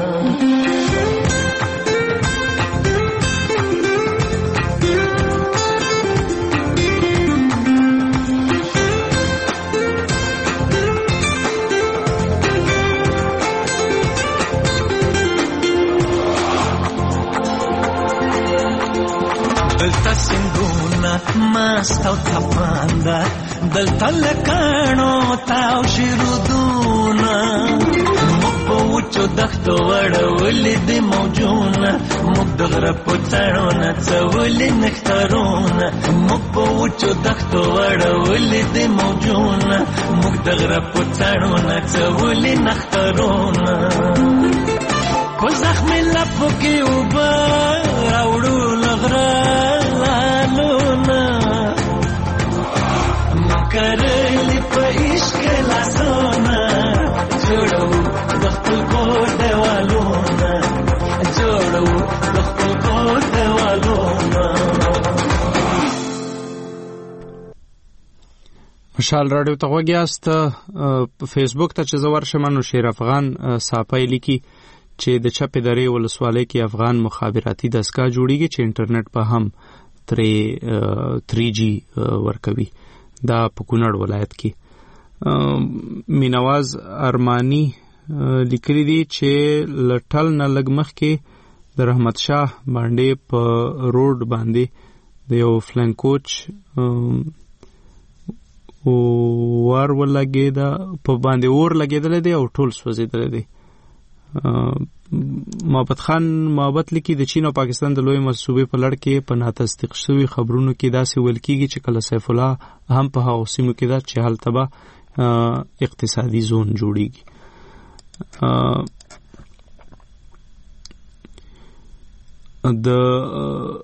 دلتا سندونا ماست او تپاندا دلتا لکانو تاو شیرودونا مکبو وچو دختو وڑولی دی موجونا مک دغرا پوچارونا چولی نختارونا مکبو وچو دختو وڑولی دی موجونا مک دغرا پوچارونا چولی نختارونا کو زخمی لپو کی اوبا راوڑو لغرا لالونا مکرلی پا عشق لاسونا جوڑو دخپل کور دیوالونا جوڑو دخپل کور دیوالونا. مشال رادیو ته وګیاست په فیسبوک ته چې زور شمنو شیر افغان صاحب لیکي چې د چپې درې ولسوالۍ کې افغان مخابراتي دستګاه جوړیږي چې انټرنیټ په هم ترې تھری جی ورکوي دا په کونړ ولایت کې. مینواز ارمانی لیکلي دي چې لټل نه لګ مخکې د رحمت شاه باندې په روډ باندې د یو فلنکوچ ور ولګېده په باندې اور لګېدلی دی او ټول سوځېدلی دی محبت خان محبت لیکي د چین او پاکستان د لوی منصوبې په لړ کې په ناتصدیق شوي خبرونو کې داسې ویل کېږي چې کله سیف الله هم په هغو سیمو کې ده چې هلته به اقتصادي زون جوړیږي. د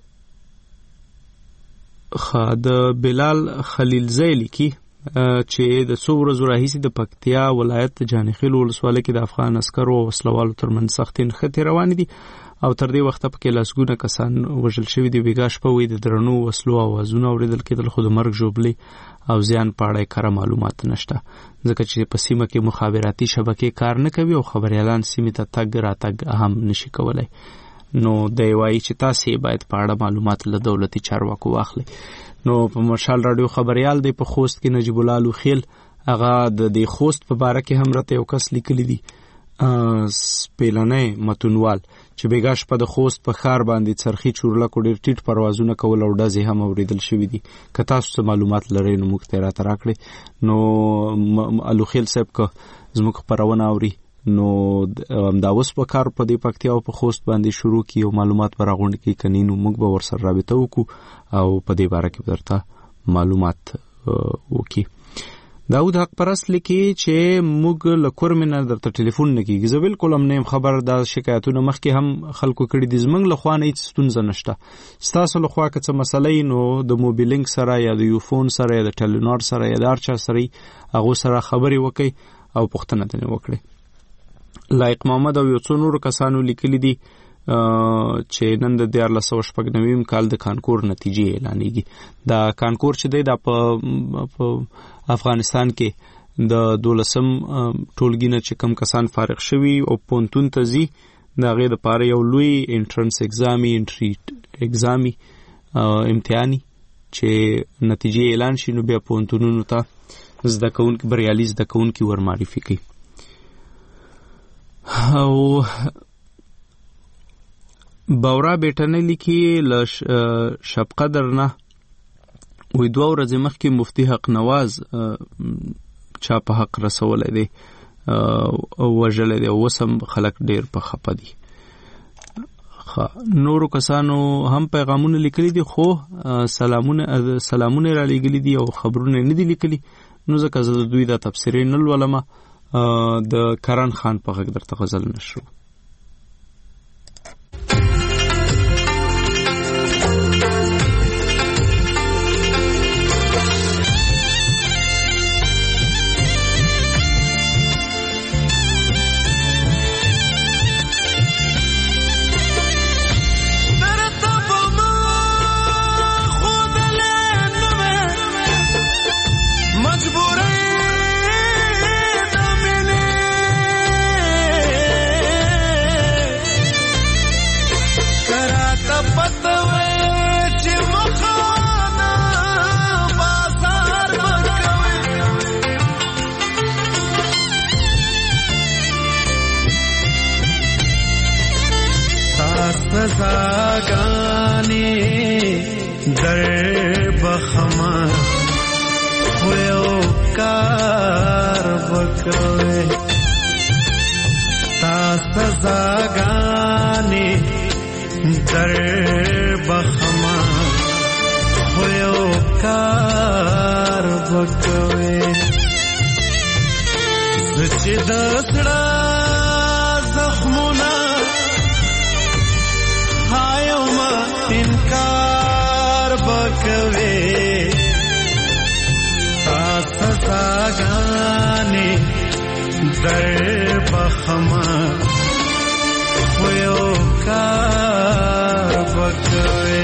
د بلال خلیلزی لیکي چې د څو ورځو راهیسې د پکتیا ولایت د جانخیل ولسوالۍ کې د افغان عسکرو او وسلوالو ترمنځ سختې نښتې روانې دي او تر دې وخته پکې لسګونه کسان وژل شوي دي. بېګا شپه وایي د درنو وسلو اوازونه اورېدل کېدل، خو د مرګ ژوبلې او زیان په اړه یې کره معلومات نشته، ځکه چې په سیمه کې مخابراتي شبکې کار نه کوي او خبریالان سیمې ته تګ راتګ هم نشي کولی. نو دی وایي چې تاسې باید په اړه معلومات له دولتي چارواکو واخلئ. نو په مشال رادیو خبریال دی په خوست کې نجیب الله لوخیل، هغه د دې خوست په باره کې هم راته یو کس لیکلی دی، سپیلنی متونوال، چې بېګا شپه د خوست په ښار باندې څرخي چورلکو ډېر ټیټ پروازونه کول او ډزې هم اورېدل شوي دي. که تاسو څه معلومات لرئ نو موږ ته یې راته راکړئ. نو لوخیل صاحب که زموږ خپرونه اوري نو همدا اوس په کار په دې پکتیا او په خوست باندې شروع کړي او معلومات به راغونډ کړي، که نه نو موږ به ورسره رابطه وکړو او په دې باره کې به درته معلومات وکړي. داود حق پرست لیکي چې موږ له کورمې نه درته ټلیفون نه کېږي. زه بالکل هم نه یم خبر، دا شکایتونه مخکې هم خلکو کړي دي، زموږ له خوا نه هېڅ ستونزه نشته. ستاسو له خوا که څه مسله وي نو د موبیلینک سره یا د یوفون سره یا د ټلینار سره یا د هر چا سره هغو سره خبرې وکړئ او پوښتنه ترې وکړئ. لایق محمد او یو څو نورو کسانو لیکلي دي چې نن د دیارلس سوه شپږ نویم کال د کانکور نتیجې اعلانېږي. دا کانکور چې دی دا په افغانستان کې د دولسم ټولګي نه چې کم کسان فارغ شوي او پوهنتون ته ځي د هغې دپاره یو لوی انټرنس اګزامي انټري اګزامي امتحاني چې نتیجې اعلان شي نو بیا پوهنتونونو ته زده کوونکي بریالي زده کوونکي ور معرفي کوي. او باورا بیٹنه لیکي له شب قدر نه وی دوه ورځې مخکې مفتی حق نواز چا په حق رسولی دی او وژلی دی او اوس هم خلک ډېر په خفه دي. نورو کسانو هم پیغامونه لیکلي دي خو سلامونه سلامونه را لیږلي دي او خبرونه نه دي لیکلي، نو ځکه زه د دوی دا تبصرې نه لولمه. د کرن خان په غږ درته غزل نشو. سزاگانی در بخما خویو کار بکوے تا سزاگانی در بخما خویو کار بکوے سچ دسڑا زخمونا هايو ما انکار بکوي تا سزاگانی در بخما خویو کار بکوي.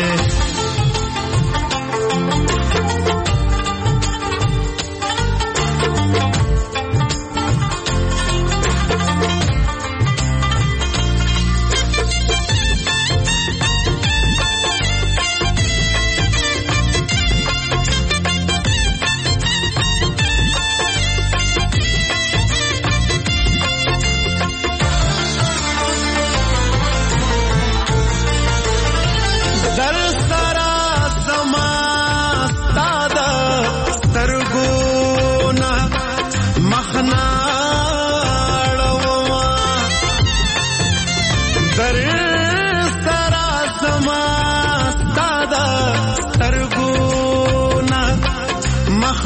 Dar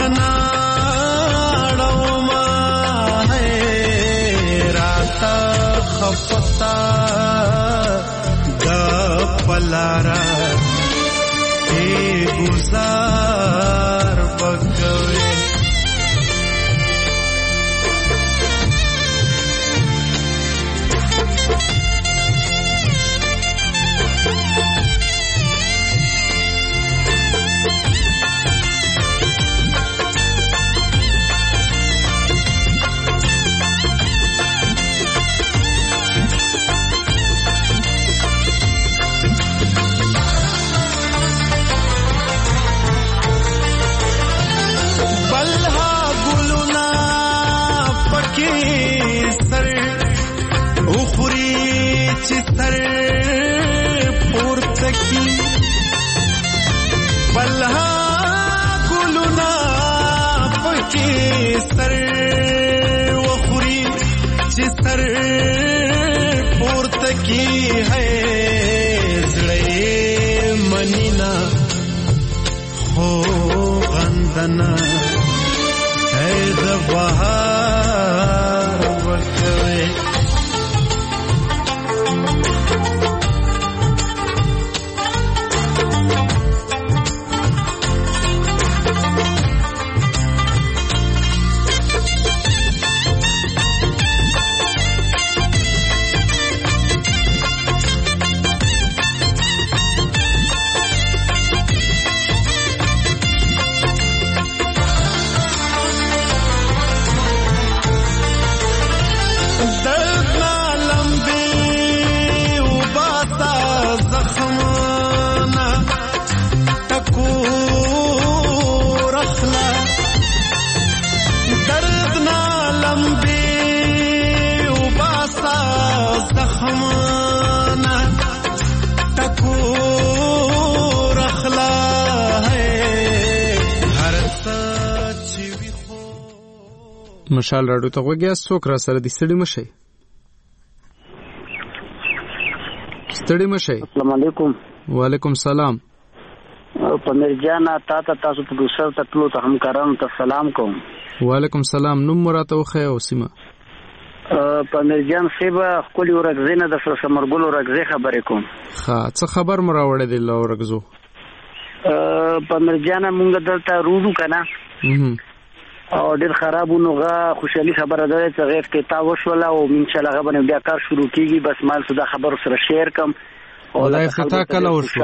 تناړوما راتا خفتا د پلارا ای گزار بکوي سر پورته کی بلها ګلونا پکې سر وخوري چې سر پورته کی ہے زړې منینا خو غندنا ہے د بهار ورکوي مشال راډیو ته وګیا څوک را سره دي ستړي مشي ستړي مشي السلام علیکم وعلیکم سلام پمیر جانا تا ته تاسو پروډوسر ته ټول ته همکارانو ته سلام کوم وعلیکم سلام نوم مراته وخه او سیمه پمیر جان سیبا خپل ورغزینه د سمرګل ورغزه خبرې کوم ها څه خبر مراوړې دی لو ورغزو پمیر جان مونږ دلته روزو کنه او ډېر خرابونو غا خوشالي خبره ده چې غیر افتتاح وشوله او ان شاء الله غو بیا کار شروع کیږي بس مال سودا خبر سره شیر کم او دا افتتاح کله وشو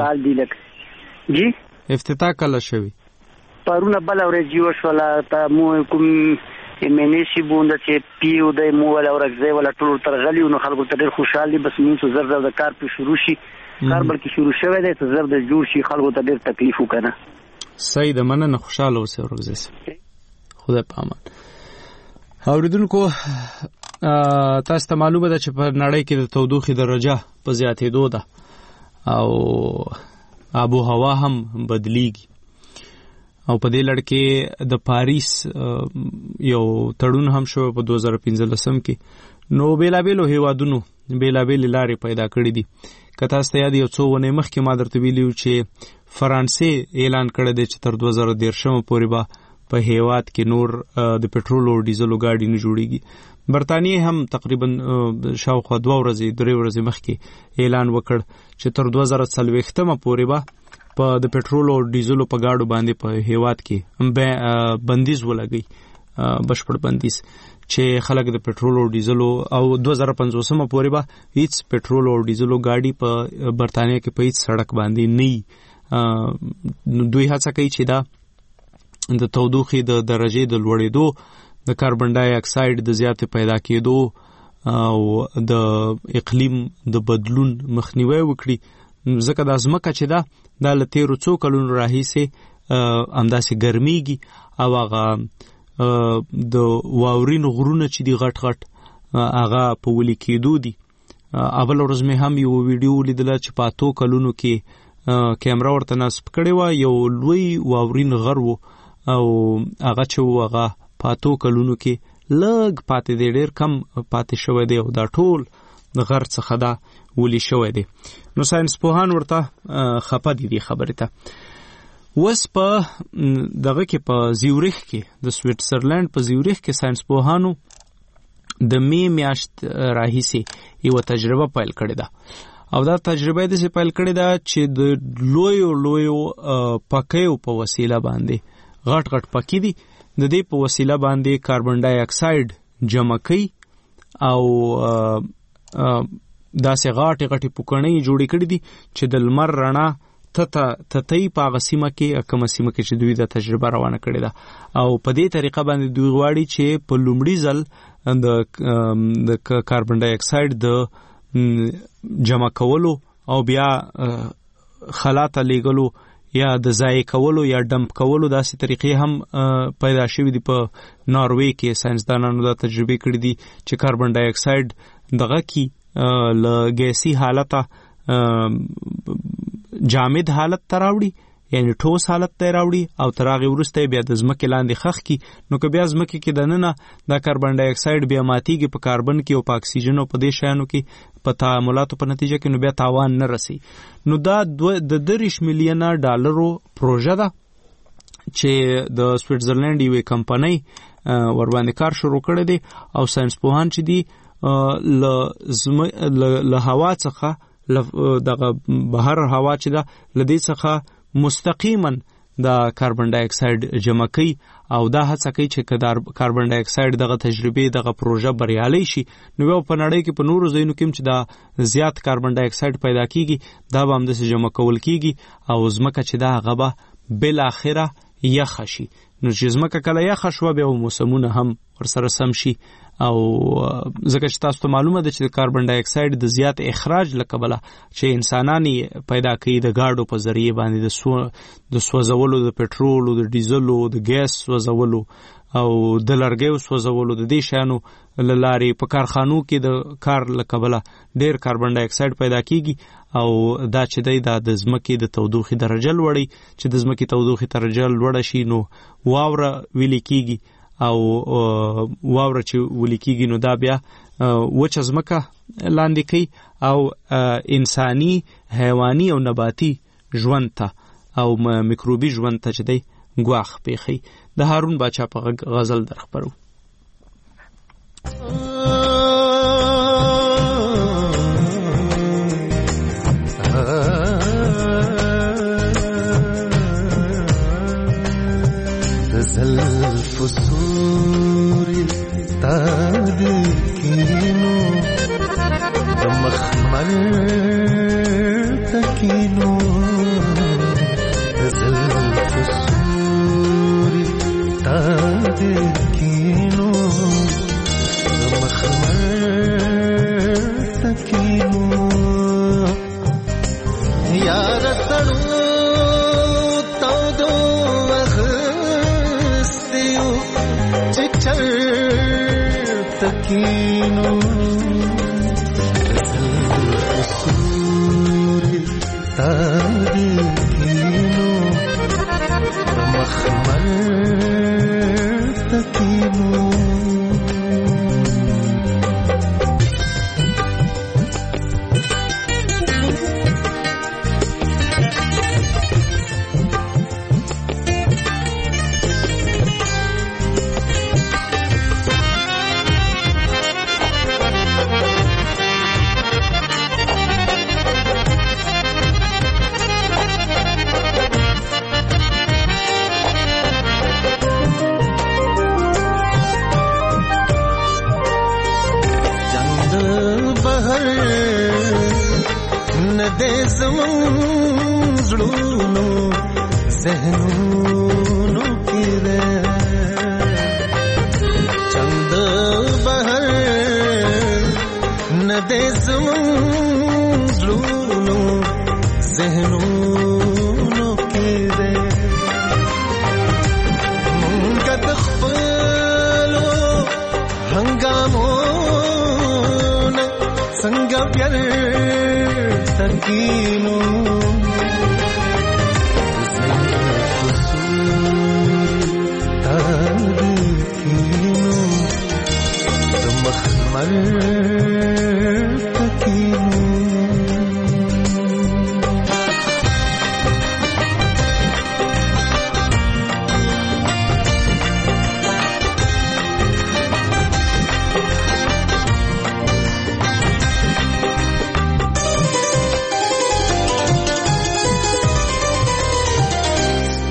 جی افتتاح کله شوی پرونه بل ورځ وشوله ته مو کوم منیشي بوند چې پیو د مو ولا ورځي ولا ټول تر غلی نو خلکو ته ډېر خوشالي بس مين څو زر زر د کار په شروع شي کار بلکې شروع شوی دی ته زر د جوړ شي خلکو ته ډېر تکلیف وکنه صحیح ده مننه خوشاله اوسه ورځي خدای په امان اوریدونکو تاسو ته معلومه ده چې په نړۍ کې د تودوخې درجه په زیاتېدو ده او آب و هوا هم بدلیږي او په دې لړ کې د پاریس یو تړون هم شو په دوه زره پنځلسم کې نو بیلابیلو هیوادونو بیلابیل لارې پیدا کړې دي که تاسو ته یاد یو څو ونې مخکې ما درته ویلي چې فرانسې اعلان کړی دی چې تر دوه زره دېرشمه پورې به په هیواد کې نور د پټرول او ډیزلو ګاډي نه جوړیږي برتانیې هم تقریبا شاوخوا دوه ورځې درې ورځې مخکې اعلان وکړ چې تر دوه زره څلوېښتمه پورې به په د پټرول او ډیزلو په گاډو باندې په هیواد کې بندیز ولګي بشپړ بندیز چې خلک د پټرول او ډیزلو او دوه زره پنځوسمه پورې به هیڅ پټرول او ډیزلو گاډي په برتانیې کې په هیڅ سړک باندې نه دوی هڅه کوي چې دا د تودوخې د درجې د لوړېدو د کاربن ډای اکساید د زیاتې پیدا کېدو او د اقلیم د بدلون مخنیوي وکړي ځکه د ځمکه چې دا د تیرو څو کلونو راهیسې همداسې ګرمیږي او هغه د واورین غرونه چې دی غټ غټ هغه په ولي کېدو دي اول ورځ مې هم یو ویډیو لیدله چې په اتو کلونو کې کیمرا ورته نصب کړې وه یو لوی واورین غر و او هغه چې هغه په اتو کلونو کې لږ پاتې دی ډېر کم پاتې شوی دی او دا ټول د غر څخه دا ولي شوی دی نو ساينس پوهان ورته خپه دي دي خبرې ته وس په دغه کې په زیوریخ کې د سویټزرلند په زیوریخ کې ساينس پوهانو د می میاشت راهیسي یو تجربه پیل کړې ده او دا تجربه د څه پیل کړې ده چې د لوی لوی پکیو په وسیله باندې غټ غټ پکی دي د دې په وسیله باندې کاربن ډای اکساید جمع کوي او داسې غاټه غټه پوکڼې جوړې کړې دي چې د لمر رڼا ته ته په غسیمه کې کوم سیمه کې چې دوی د تجربه روانه کړې ده او په دې طریقه باندې دوی غواړي چې په لومړي ځل د د کاربن ډای اکساید د جمع کولو او بیا خلاته لګولو یا د ضایع کولو یا ډمپ کولو داسې طریقې هم پیدا شوې دي په ناروې کې ساينسدانانو دا تجربه کړې دي چې کاربن ډای اکساید دغه کې ل ګیسي حالت جامد حالت تراوړي یعنی ټوس حالت ته راوړي او تراغي ورسته بیا د ځمکې لاندې خخ کی نو که بیا ځمکې کې دننه دا کاربن ډای اکساید بیا ماتيږي په کاربن کې او په اکسیجن او په دې شیانو کې په تعاملاتو په نتیجه کې نو بیا تاوان نه رسي نو دا د دریش میلیونه ډالرو پروژه ده چې د سویټزرلند یوې کمپنۍ ور باندې کار شروع کړی دی او ساينس پوهان چې دي ل له هوا څخه دغه بهر هوا چې دا لدې څخه مستقیما دا کاربن ډای اکساید جمع کوي او دا هڅه کوي چې کدار کاربن ډای اکساید دغه تجربه دغه پروژه بریالي شي نو په نړۍ کې په نورو ځایونو کې چې دا زیات کاربن ډای اکساید پیدا کیږي دا به هم د جمع کول کیږي او زمکه چې دا غبه بل اخره یخ شي نو چې زمکه کله یخ شو به موسمونه هم ورسره سم شي او ځکه چې تاسو ته معلومه ده چې کاربن ډای اکساید د زیات اخراج لکبله چې انسانانی پیدا کوي د گاډو په ذریعہ باندې د سو د سوځولو د پټرول او د ډیزلو د ګیس سوځولو او د لرګیو سوځولو د دې شانو لاري په کارخانو کې د کار لکبله ډیر کاربن ډای اکساید پیدا کیږي او دا چې دی دا د ځمکې د تودوخې درجه لوړي چې د ځمکې تودوخې درجه لوړه شي نو واوره ویل کیږي او واوره چې ولیکيږي نو دا بیا وچه ځمکه لاندې کوي او انساني حیواني او نباتي ژوند ته او میکروبي ژوند ته چې دی ګواخ پیخي د هارون باچا په غزل درخبرو فسوري تادكينو دمخمر تكينو زل فسوري تادكينو دمخمر تكينو يا رتنو تكينو السوري تادكينو مخمر تكينو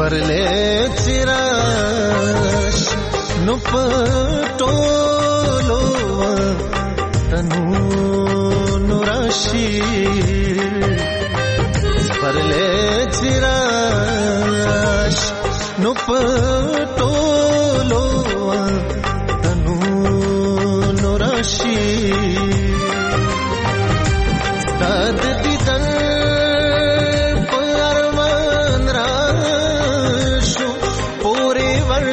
پرلې چراش نو پټولو تنو نوراشي پرلې چراش نو پټولو تنو نوراشي ستاد دیدن پرمان راشو پوری ور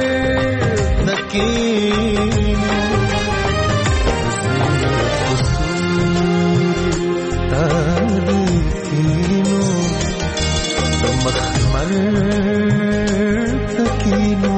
دکین تاریخینو مخمر تکینو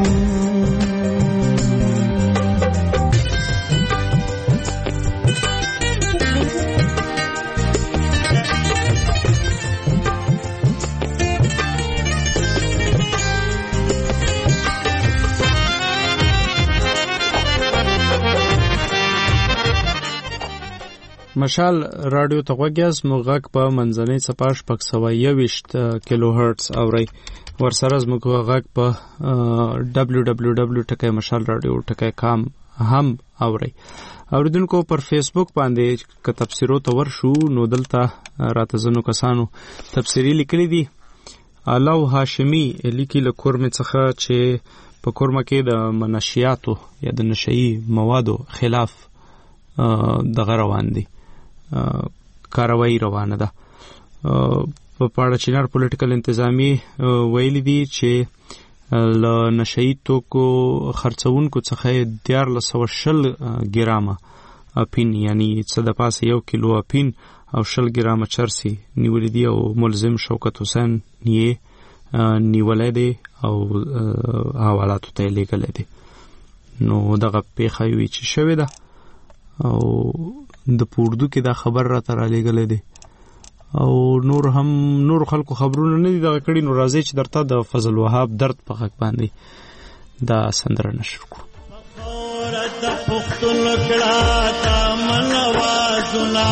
مشال رادیو ته غوږیاز مو غږ په منځنۍ څپه شپږ سوه یوویشت کیلو هرټز اورئ ورسره زموږ غږ په ډبلیو ډبلیو ډبلیو ټکی مشال رادیو ټکی کام هم اورئ. اوریدونکو پر فیسبوک باندې که تبصرو ته ورشو نو دلته راته ځینو کسانو تبصرې لیکلي دي. علاو هاشمي لیکي له کورمې څخه چې په کورمه کې د منشیاتو یا د نشهیي موادو خلاف دغه روان دي، کاروایی روانه ده. په پاړه چینار پولیټیکل انتظامی ویلي دي چې له نشهیي توکو خرڅونکو څخه دیارلس سوه شل ګرامه اپین یعنی څه د پاسه یو کیلو اپین او شل ګرامه چرسي نیولي دي او ملزم شوکت حسین یې نیولی دی او حوالاتو ته یې لیږلی دی. نو دغه پیښه یوې چې شوې ده او د پوردو کې دا خبر راته رالیږلی دی او نور هم نور خلکو خبرونه نه دي دغه کړي. نو راځئ چې درته د فضل وهاب درد په غږ باندې دا سندره نشر کړو. د پښتون کړه تا منوازونه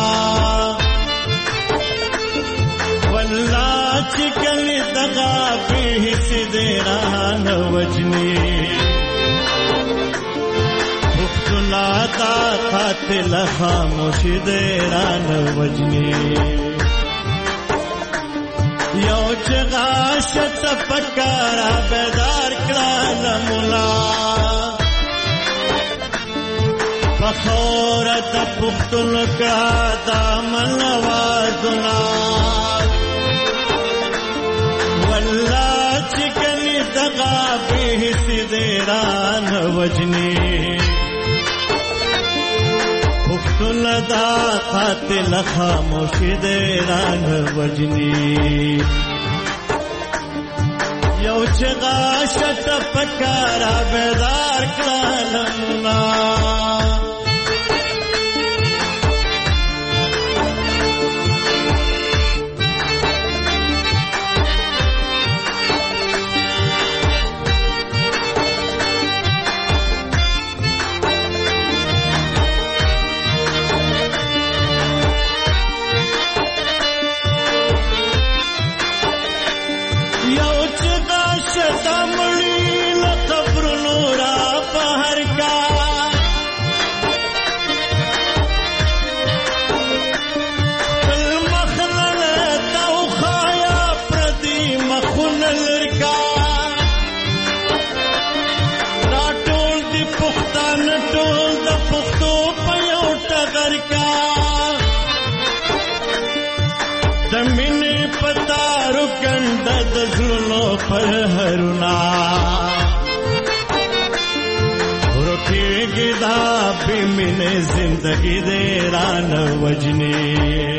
والله چې کله دغه به هیڅ دې رانه وجني پښتونا تا قاتل خاموش دې رانه وجني یو چې غاشت فکر بیدار کړه مولا فخورت پختون کا دامن وازنا والله چکنی دغا به سیدران وجنی پختون دا قاتل خاموش دیران وجنی یو چغا شت پکارا بیدار کلالمنا پر هرنا روکے گدا بے من زندگی دے ران وجنی